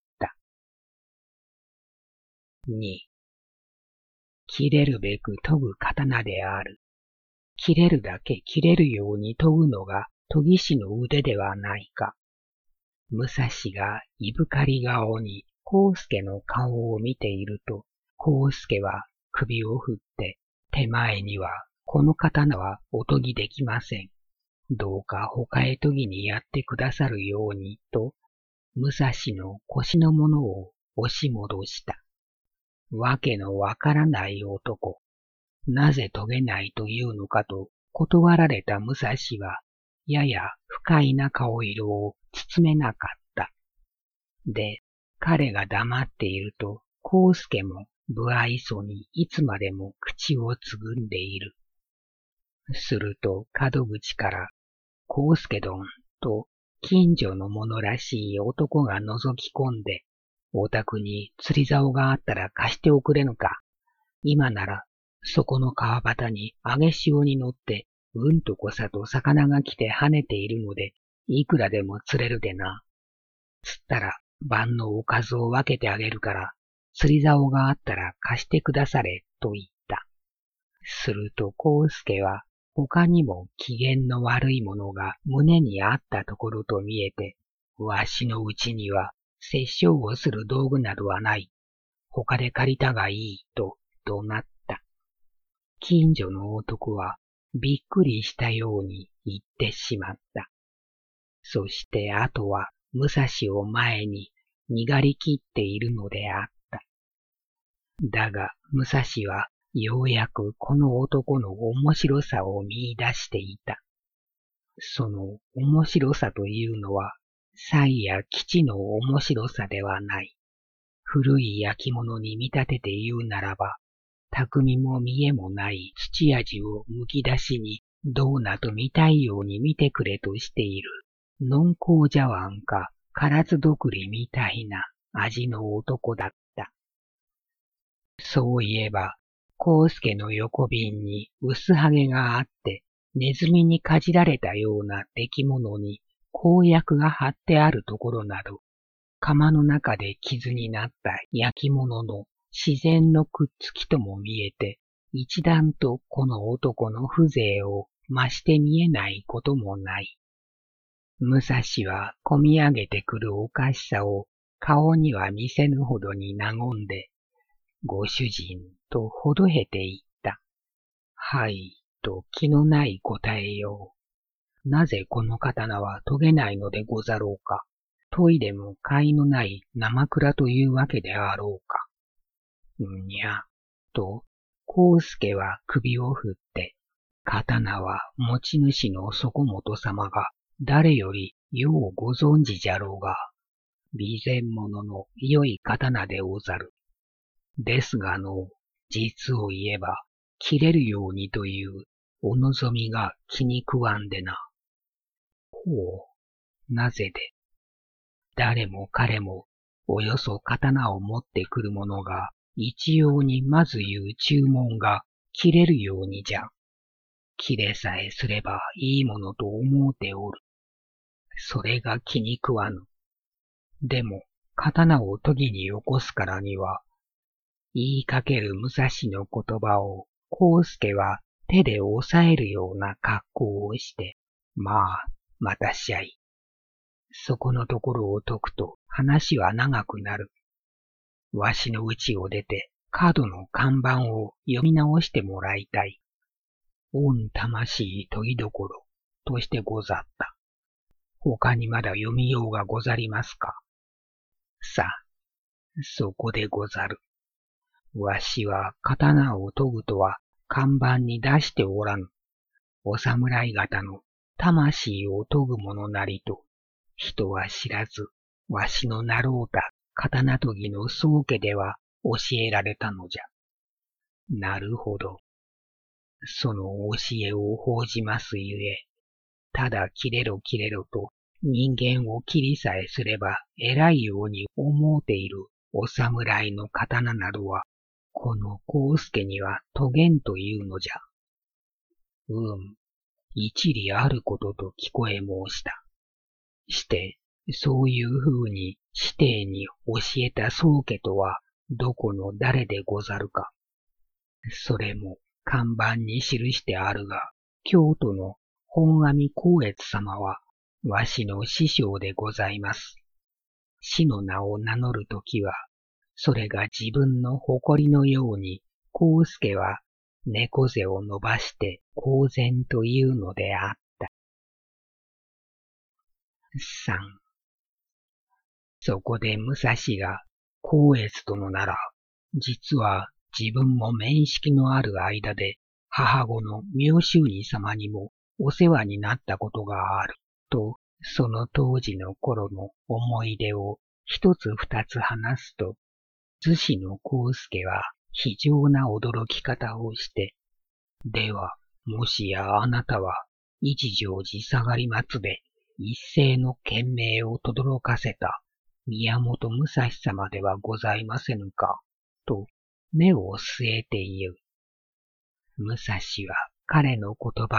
に、切れるべく研ぐ刀である。切れるだけ切れるように研ぐのが研ぎ師の腕ではないか。武蔵がいぶかり顔に康介の顔を見ていると、康介は首を振って手前にはこの刀はお研ぎできません。どうか他へ研ぎにやってくださるようにと、武蔵の腰のものを押し戻した。わけのわからない男。なぜ研げないというのかと断られた武蔵は、やや不快な顔色を包めなかった。で、彼が黙っていると、康介も不愛想にいつまでも口をつぐんでいる。すると角口から、康介どんと近所の者らしい男が覗き込んで、お宅に釣り竿があったら貸しておくれぬか。今なら、そこの川端に揚げ潮に乗ってうんとこさと魚が来て跳ねているので、いくらでも釣れるでな。釣ったら晩のおかずを分けてあげるから、釣り竿があったら貸してくだされ、と言った。すると康介は、他にも機嫌の悪いものが胸にあったところと見えて、わしのうちには殺生をする道具などはない。他で借りたがいい、と怒鳴った。近所の男はびっくりしたように言ってしまった。そしてあとは武蔵を前ににがりきっているのであった。だが武蔵はようやくこの男の面白さを見出していた。その面白さというのは、才や基地の面白さではない。古い焼き物に見立てて言うならば、匠も見えもない土味をむき出しにどうなと見たいように見てくれとしている、濃厚茶碗か唐津どくりみたいな味の男だった。そういえば、康介の横瓶に薄はげがあって、ネズミにかじられたような出来物に公薬が貼ってあるところなど、釜の中で傷になった焼き物の自然のくっつきとも見えて、一段とこの男の風情を増して見えないこともない。武蔵はこみ上げてくるおかしさを顔には見せぬほどに和んで、ご主人とほどへて言った。はい、と気のない答えよう。なぜこの刀は研げないのでござろうか。研いでも甲斐のない生蔵というわけであろうか。うんにゃ、と、康介は首を振って、刀は持ち主の底本様が誰よりようご存知じゃろうが、備前物の良い刀でござる。ですがの、実を言えば、切れるようにというお望みが気に食わんでな。ほう、なぜで。誰も彼も、およそ刀を持ってくる者が、一様にまず言う注文が切れるようにじゃ。切れさえすればいいものと思うておる。それが気に食わぬ。でも、刀を研ぎによこすからには、言いかける武蔵の言葉を、康介は手で押さえるような格好をして、まあ、またしゃい。そこのところを解くと話は長くなる。わしの家を出て角の看板を読み直してもらいたい。御魂研ぎどころとしてござった。他にまだ読みようがござりますか。さあ、そこでござる。わしは刀を研ぐとは看板に出しておらぬ。お侍方の魂を研ぐものなりと、人は知らず、わしのなろうた刀研ぎの宗家では教えられたのじゃ。なるほど。その教えを報じますゆえ、ただ切れろ切れろと人間を切りさえすれば偉いように思うているお侍の刀などは、この康介には研げんというのじゃ。うん、一理あることと聞こえ申した。して、そういう風に師弟に教えた宗家とはどこの誰でござるか。それも看板に記してあるが、京都の本阿弥光悦様はわしの師匠でございます。師の名を名乗るときは、それが自分の誇りのように、康介は猫背を伸ばして公然と言うのであった。三そこで武蔵が光悦殿なら、実は自分も面識のある間で母子の妙周尼様にもお世話になったことがあると、その当時の頃の思い出を一つ二つ話すと、厨子の康介は非常な驚き方をして、では、もしやあなたは一乗寺下がり松で一世の賢明を轟かせた宮本武蔵様ではございませぬか、と目を据えて言う。武蔵は彼の言葉が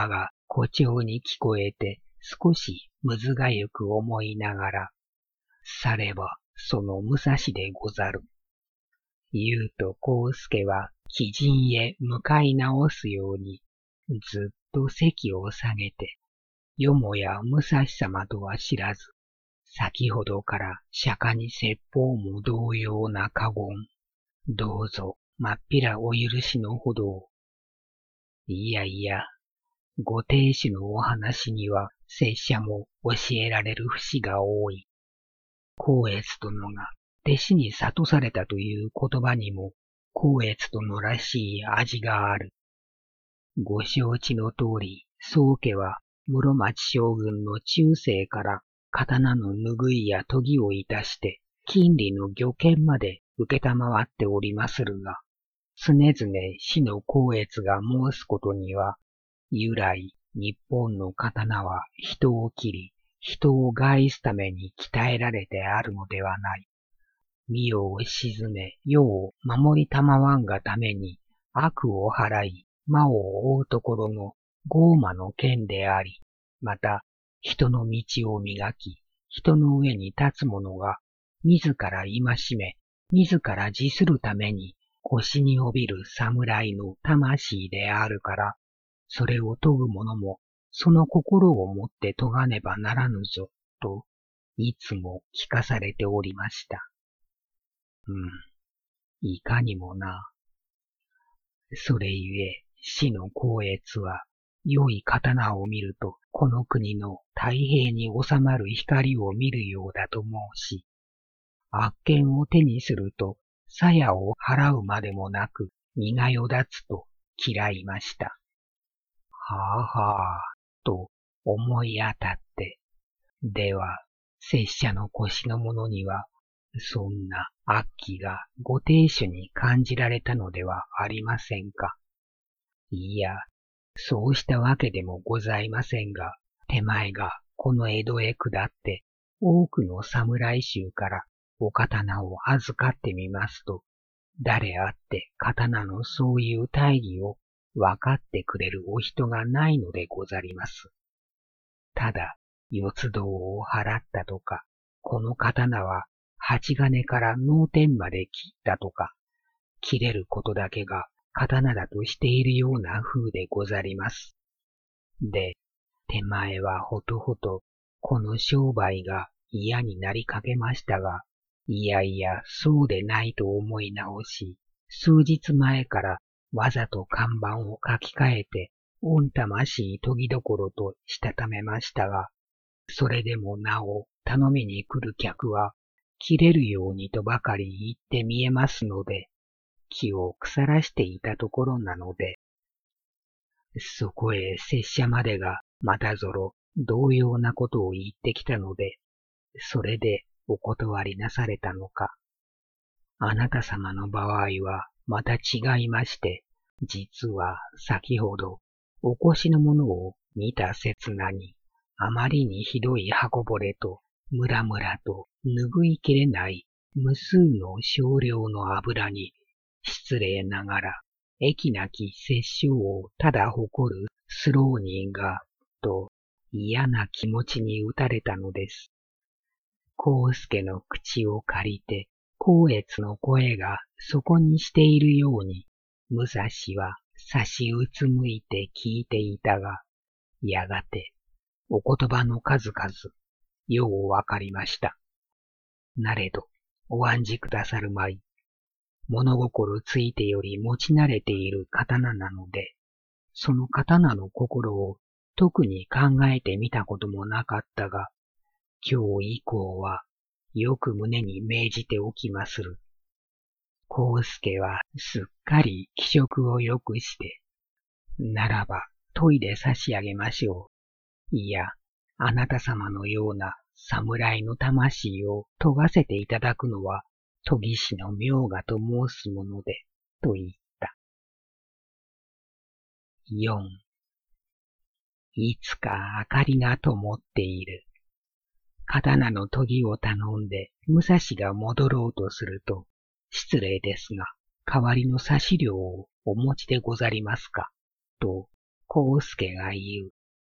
誇張に聞こえて少しむずがゆく思いながら、さればその武蔵でござる。言うと康介は貴人へ向かい直すように、ずっと席を下げて、よもや武蔵様とは知らず、先ほどから釈迦に説法も同様な過言、どうぞまっぴらお許しのほどを。いやいや、ご亭主のお話には拙者も教えられる節が多い。光悦殿が弟子に諭されたという言葉にも光悦殿らしい味がある。ご承知の通り、宗家は室町将軍の中世から刀の拭いや研ぎをいたして金利の御見まで受けたまわっておりまするが、常々死の光悦が申すことには、由来日本の刀は人を切り、人を害すために鍛えられてあるのではない。身を沈め、世を守りたまわんがために悪を払い、魔を追うところの傲慢の剣であり、また人の道を磨き、人の上に立つ者が自ら戒め、自ら自するために腰に帯びる侍の魂であるから、それを研ぐ者もその心をもって研がねばならぬぞ、といつも聞かされておりました。うん、いかにもな。それゆえ、死の光悦は、良い刀を見ると、この国の太平に収まる光を見るようだと申し、悪剣を手にすると、鞘を払うまでもなく、身がよだつと嫌いました。はあはあ、と思い当たって、では、拙者の腰の者には、そんな悪気がご亭主に感じられたのではありませんか。いや、そうしたわけでもございませんが、手前がこの江戸へ下って、多くの侍衆からお刀を預かってみますと、誰あって刀のそういう大義を分かってくれるお人がないのでござります。ただ、四つ胴を払ったとか、この刀は八金から脳天まで切ったとか、切れることだけが刀だとしているような風でござります。で、手前はほとほとこの商売が嫌になりかけましたが、いやいやそうでないと思い直し、数日前からわざと看板を書き換えて、御魂研ぎどころとしたためましたが、それでもなお頼みに来る客は、切れるようにとばかり言って見えますので、気を腐らしていたところなので、そこへ拙者までがまたぞろ同様なことを言ってきたので、それでお断りなされたのか。あなた様の場合はまた違いまして、実は先ほどお越しのものを見た刹那に、あまりにひどい刃こぼれと、ムラムラと拭いきれない無数の少量の油に、失礼ながら、益なき殺生をただ誇るスローニーが、と嫌な気持ちに打たれたのです。康介の口を借りて、光悦の声がそこにしているように、武蔵は差しうつむいて聞いていたが、やがて、お言葉の数々、ようわかりました。なれど、お案じくださるまい。物心ついてより持ち慣れている刀なので、その刀の心を特に考えてみたこともなかったが、今日以降はよく胸に銘じておきまする。康介はすっかり気色を良くして、ならば研いで差し上げましょう。いや、あなた様のような侍の魂を研がせていただくのは、研ぎ師の妙がと申すもので、と言った。よん. いつか明かりが灯っている。刀の研ぎを頼んで、武蔵が戻ろうとすると、失礼ですが、代わりの差し料をお持ちでござりますか、と、康介が言う。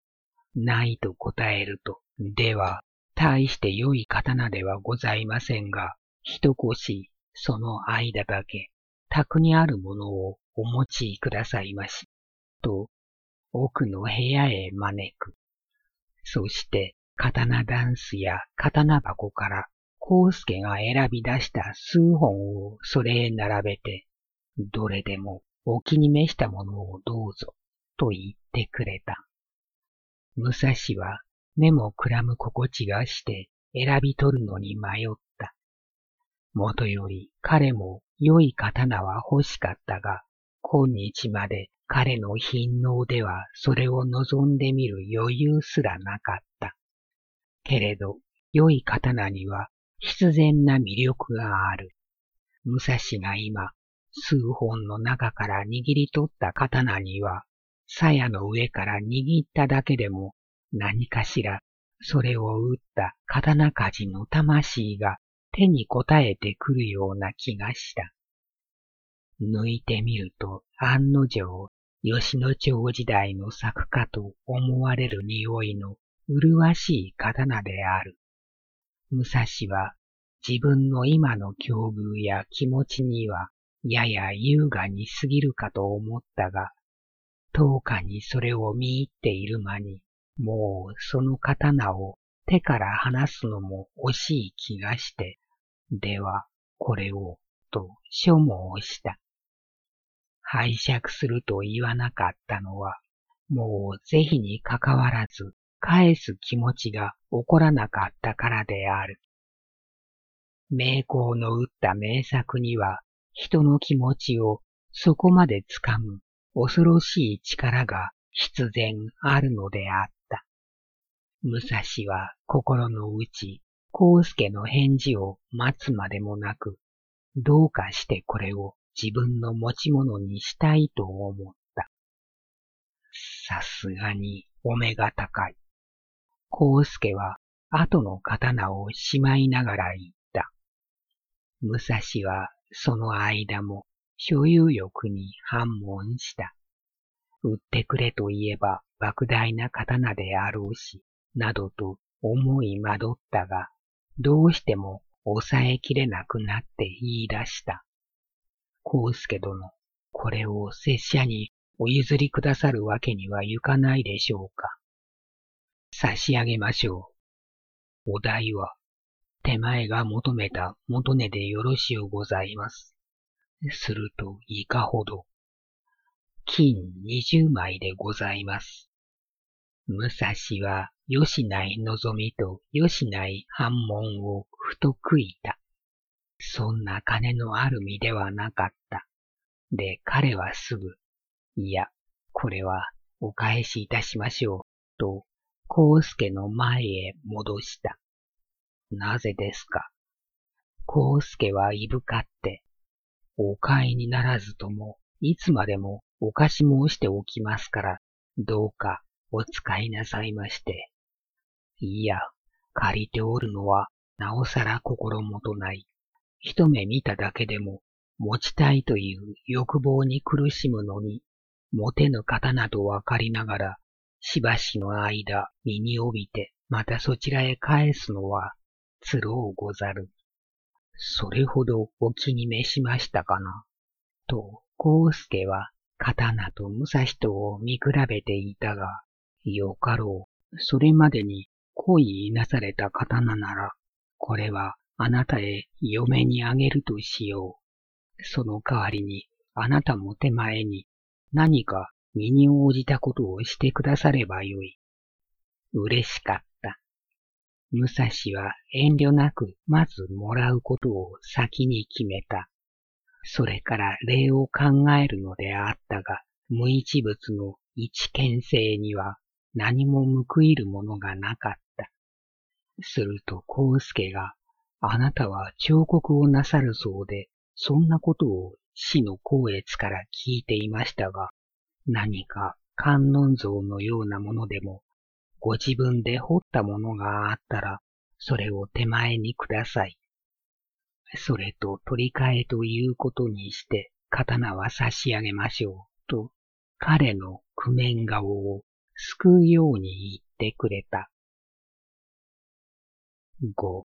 ないと答えると、では、大して良い刀ではございませんが、一腰、その間だけ、宅にあるものをお持ちくださいまし。と、奥の部屋へ招く。そして、刀ダンスや刀箱から、康介が選び出した数本をそれへ並べて、どれでもお気に召したものをどうぞ、と言ってくれた。武蔵は目もくらむ心地がして選び取るのに迷った。もとより彼も良い刀は欲しかったが、今日まで彼の品能ではそれを望んでみる余裕すらなかった。けれど、良い刀には必然な魅力がある。武蔵が今、数本の中から握り取った刀には、鞘の上から握っただけでも何かしらそれを打った刀鍛冶の魂が手に応えてくるような気がした。抜いてみると案の定、吉野町時代の作家と思われる匂いの麗しい刀である。武蔵は自分の今の境遇や気持ちにはやや優雅に過ぎるかと思ったが、10日にそれを見入っている間に、もうその刀を手から離すのも惜しい気がして、ではこれを、と所望をした。拝借すると言わなかったのは、もう是非にかかわらず返す気持ちが起こらなかったからである。名工の打った名作には、人の気持ちをそこまでつかむ恐ろしい力が必然あるのであった。武蔵は心の内、康介の返事を待つまでもなく、どうかしてこれを自分の持ち物にしたいと思った。さすがにお目が高い。康介は後の刀をしまいながら言った。武蔵はその間も所有欲に反問した。売ってくれと言えば莫大な刀であろうし、などと思い惑ったが、どうしても抑えきれなくなって言い出した。康介殿、これを拙者にお譲りくださるわけにはいかないでしょうか。差し上げましょう。お代は、手前が求めた元値でよろしゅうございます。するといかほど。金二十枚でございます。武蔵は吉内望みと吉内反問をふと悔いた。そんな金のある身ではなかった。で、彼はすぐ、いや、これはお返しいたしましょう、と、康介の前へ戻した。なぜですか。康介はいぶかって、お買いにならずとも、いつまでもお貸し申しておきますから、どうかお使いなさいまして。いや、借りておるのは、なおさら心もとない。一目見ただけでも、持ちたいという欲望に苦しむのに、持てぬ刀とわかりながら、しばしの間身に帯びて、またそちらへ返すのは、つろうござる。それほどお気に召しましたかな。と、康介は刀と武蔵とを見比べていたが、よかろう。それまでに恋いなされた刀なら、これはあなたへ嫁にあげるとしよう。その代わりに、あなたも手前に何か身に応じたことをしてくださればよい。嬉しかった。武蔵は遠慮なくまずもらうことを先に決めた。それから礼を考えるのであったが、無一物の一見性には何も報いるものがなかった。すると康介が、あなたは彫刻をなさるそうで、そんなことを死の光悦から聞いていましたが、何か観音像のようなものでも、ご自分で彫ったものがあったら、それを手前にください。それと取り替えということにして刀は差し上げましょう、と彼の工面顔を救うようにってくれた。ご、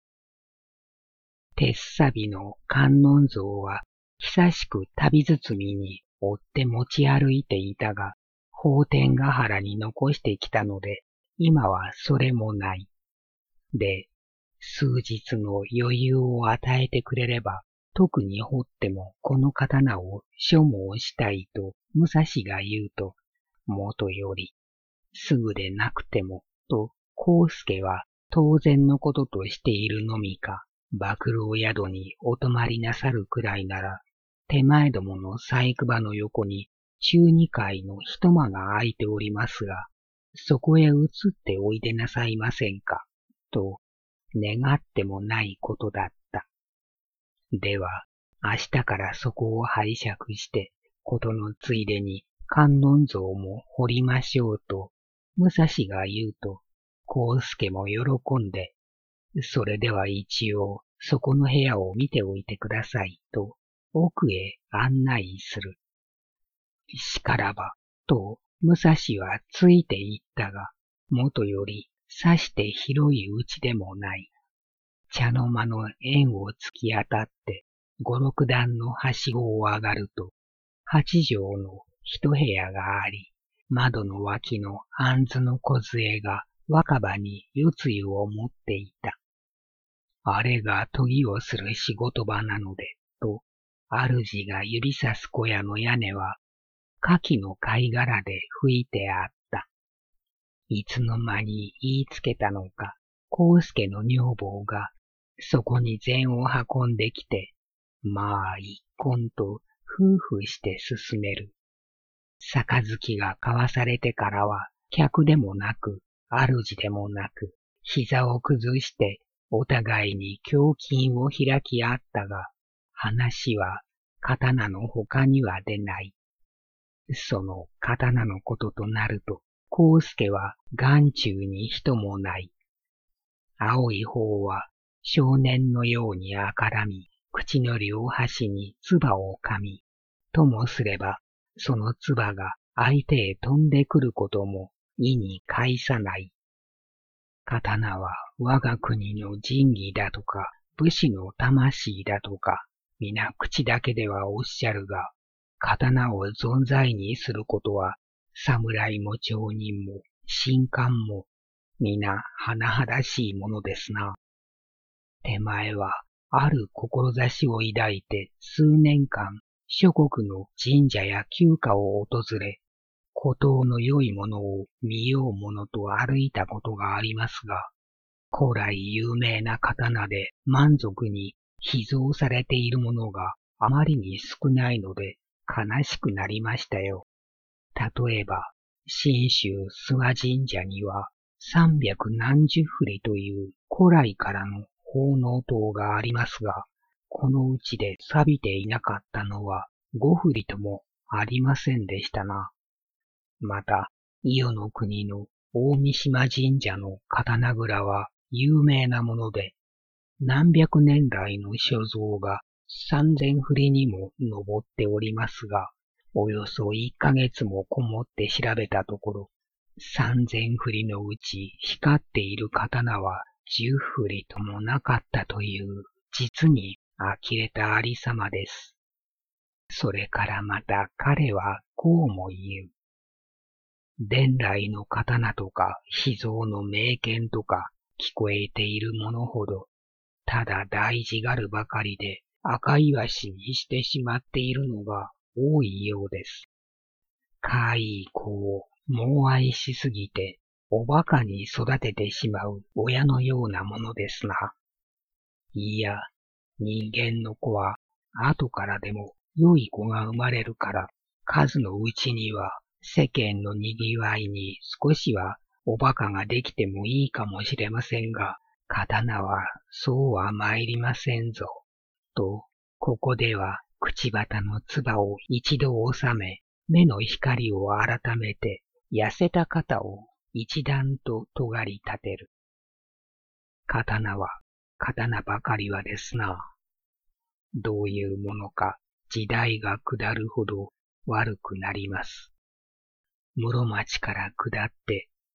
鉄サビの観音像は久しく旅包みに追って持ち歩いていたが、法天ヶ原に残してきたので、今はそれもない。で、数日の余裕を与えてくれれば、特に掘ってもこの刀を所望したいと武蔵が言うと、もとより、すぐでなくても、と、康介は当然のこととしているのみか、馬喰宿にお泊まりなさるくらいなら、手前どもの細工場の横に中二階の一間が空いておりますが、そこへ移っておいでなさいませんか、と願ってもないことだった。では、明日からそこを拝借して、ことのついでに観音像も彫りましょうと、武蔵が言うと、康介も喜んで、それでは一応そこの部屋を見ておいてくださいと、奥へ案内する。しからば、と武蔵はついていったが、もとよりさして広い家でもない。茶の間の縁を突き当たって、五六段のはしごを上がると、八畳の一部屋があり、窓の脇の杏の梢が若葉に夜露を持っていた。あれが研ぎをする仕事場なので、と、主が指さす小屋の屋根は、牡蠣の貝殻で拭いてあった。いつの間に言いつけたのか、康介の女房が、そこに膳を運んできて、まあ一献と夫婦して進める。杯が交わされてからは、客でもなく、主でもなく、膝を崩して、お互いに胸筋を開き合ったが、話は刀の他には出ない。その刀のこととなると、康介は眼中に人もない。青い方は少年のように赤らみ、口の両端に唾を噛み、ともすれば、その唾が相手へ飛んでくることも意に介さない。刀は我が国の仁義だとか、武士の魂だとか、皆口だけではおっしゃるが、刀を存在にすることは、侍も町人も、神官も、皆甚だしいものですな。手前は、ある志を抱いて数年間、諸国の神社や旧家を訪れ、古刀の良いものを見ようものと歩いたことがありますが、古来有名な刀で満足に秘蔵されているものがあまりに少ないので悲しくなりましたよ。例えば、信州諏訪神社には三百何十振りという古来からの奉納刀がありますが、このうちで錆びていなかったのは五振りともありませんでしたな。また、伊予の国の大三島神社の刀蔵は有名なもので、何百年来の所蔵が三千振りにも上っておりますが、およそ一ヶ月もこもって調べたところ、三千振りのうち光っている刀は十振りともなかったという、実に呆れたありさまです。それからまた彼はこうも言う。伝来の刀とか秘蔵の名剣とか聞こえているものほど、ただ大事がるばかりで赤いわしにしてしまっているのが多いようです。かいい子を猛愛しすぎておバカに育ててしまう親のようなものですな。いや、人間の子は後からでも良い子が生まれるから、数のうちには世間の賑わいに少しはおバカができてもいいかもしれませんが、刀はそうは参りませんぞ。と、ここでは口端の唾を一度収め、目の光を改めて、痩せた肩を一段と尖り立てる。刀は、刀ばかりはですな。どういうものか、時代が下るほど悪くなります。室町から下って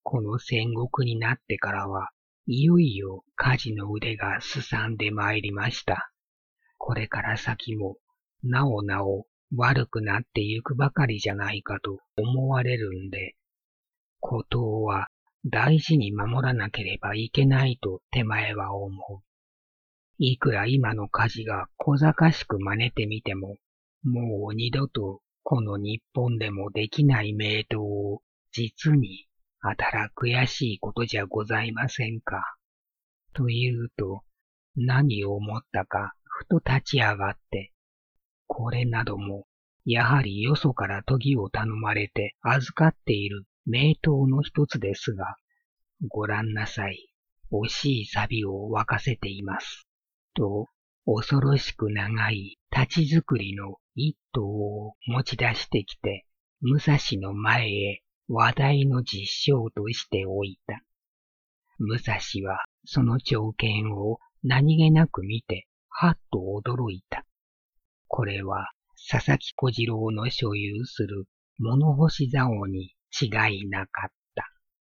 この戦国になってからは、いよいよ家事の腕がすさんで参りました。これから先も、なおなお悪くなってゆくばかりじゃないかと思われるんで、孤島は大事に守らなければいけないと手前は思う。いくら今の火事が小賢しく真似てみても、もう二度とこの日本でもできない名刀を実にあたら悔しいことじゃございませんか。というと、何を思ったかふと立ち上がって、これなどもやはりよそから研ぎを頼まれて預かっている名刀の一つですが、ご覧なさい。惜しい錆を沸かせています。と、恐ろしく長い立ち作りの一刀を持ち出してきて、武蔵の前へ話題の実証としておいた。武蔵はその長剣を何気なく見て、はっと驚いた。これは佐々木小次郎の所有する物干し竿に違いなかった。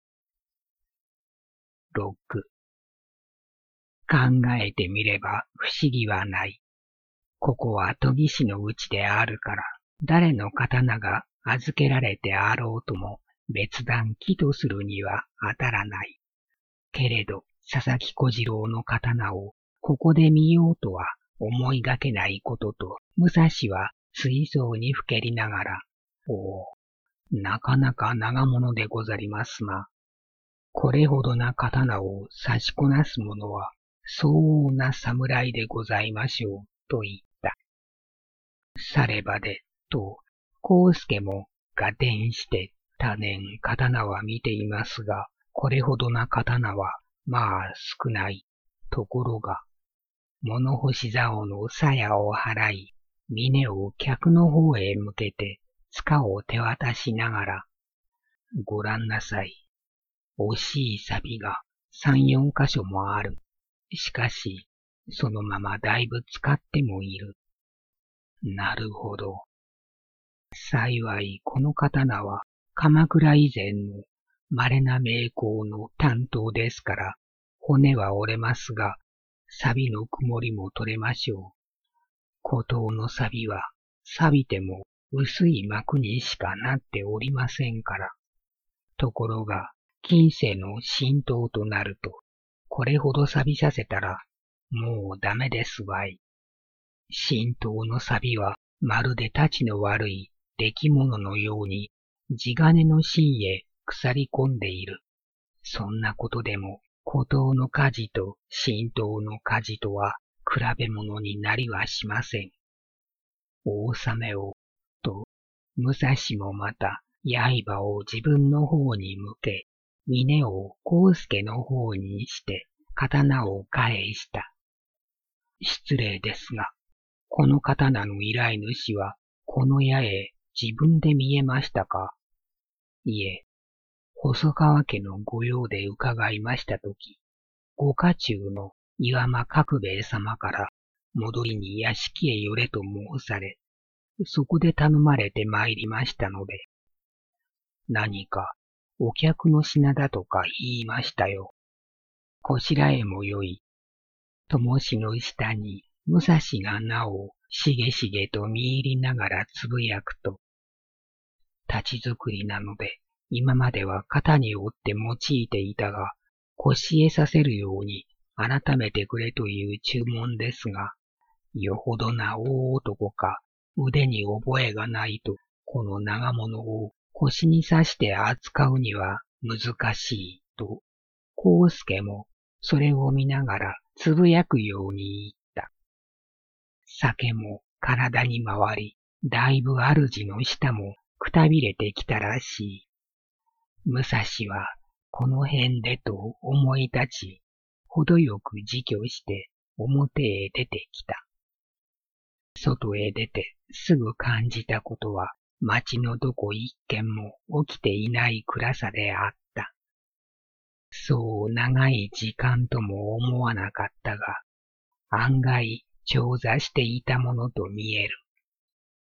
ろく考えてみれば不思議はない。ここは研ぎ師のうちであるから、誰の刀が預けられてあろうとも別段気とするには当たらない。けれど佐々木小次郎の刀をここで見ようとは思いがけないことと、武蔵は水槽にふけりながら、おお、なかなか長物でござりますな。これほどな刀を差しこなす者は、相応な侍でございましょう、と言った。さればで、と、康介も合点して多年刀は見ていますが、これほどな刀は、まあ少ない。ところが、物干し竿の鞘を払い、峰を客の方へ向けて塚を手渡しながら、ご覧なさい。惜しい錆が三四箇所もある。しかし、そのままだいぶ使ってもいる。なるほど。幸いこの刀は鎌倉以前の稀な名工の担当ですから、骨は折れますが、錆の曇りも取れましょう。孤島の錆は錆びても薄い膜にしかなっておりませんから。ところが、近世の神刀となると、これほど錆びさせたら、もうダメですわい。神刀の錆はまるでたちの悪い出来物のように、地金の芯へ腐り込んでいる。そんなことでも、孤島の火事と神刀の火事とは比べ物になりはしません。お納めを、と、武蔵もまた刃を自分の方に向け、峰を康介の方にして刀を返した。失礼ですが、この刀の依頼主はこの矢へ自分で見えましたか？いえ、細川家の御用で伺いましたとき、ご家中の岩間角兵衛様から戻りに屋敷へ寄れと申され、そこで頼まれて参りましたので、何かお客の品だとか言いましたよ。こしらえもよい。灯火の下に武蔵がなおしげしげと見入りながらつぶやくと、立ち作りなので今までは肩に折って用いていたが、腰へさせるように改めてくれという注文ですが、よほどな大男か腕に覚えがないと、この長物を腰に刺して扱うには難しいと、康介もそれを見ながらつぶやくように言った。酒も体に回り、だいぶ主の舌もくたびれてきたらしい。武蔵はこの辺でと思い立ち、程よく自居して表へ出てきた。外へ出てすぐ感じたことは、町のどこ一軒も起きていない暗さであった。そう長い時間とも思わなかったが、案外長座していたものと見える。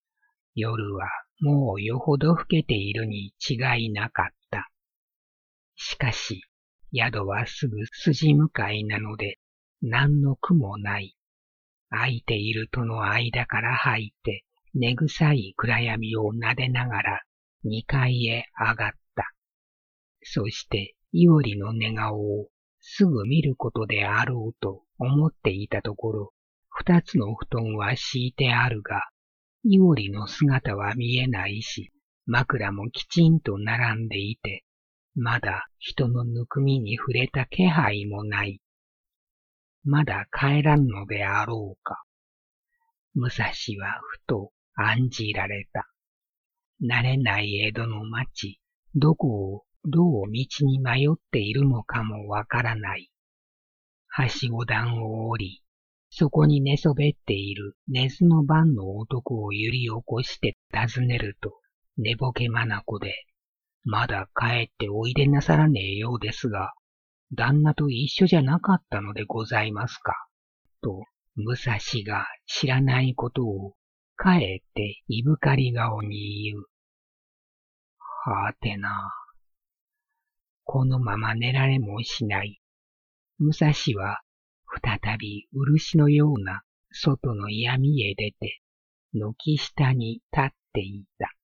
夜はもうよほど更けているに違いなかった。 しかし、宿はすぐ筋向かいなので、何の苦もない。空いているとの間から入って、寝臭い暗闇を撫でながら、二階へ上がった。そして、いおりの寝顔をすぐ見ることであろうと思っていたところ、二つの布団は敷いてあるが、いおりの姿は見えないし、枕もきちんと並んでいて、まだ人のぬくみに触れた気配もない。まだ帰らんのであろうか。武蔵はふと案じられた。慣れない江戸の町、どこをどう道に迷っているのかもわからない。はしご段を降り、そこに寝そべっている寝ずの番の男を揺り起こして尋ねると、寝ぼけまなこで、まだ帰っておいでなさらねえようですが、旦那と一緒じゃなかったのでございますか、と、武蔵が知らないことを、かえっていぶかり顔に言う。はてな。このまま寝られもしない。武蔵は、再び漆のような外の闇へ出て、軒下に立っていた。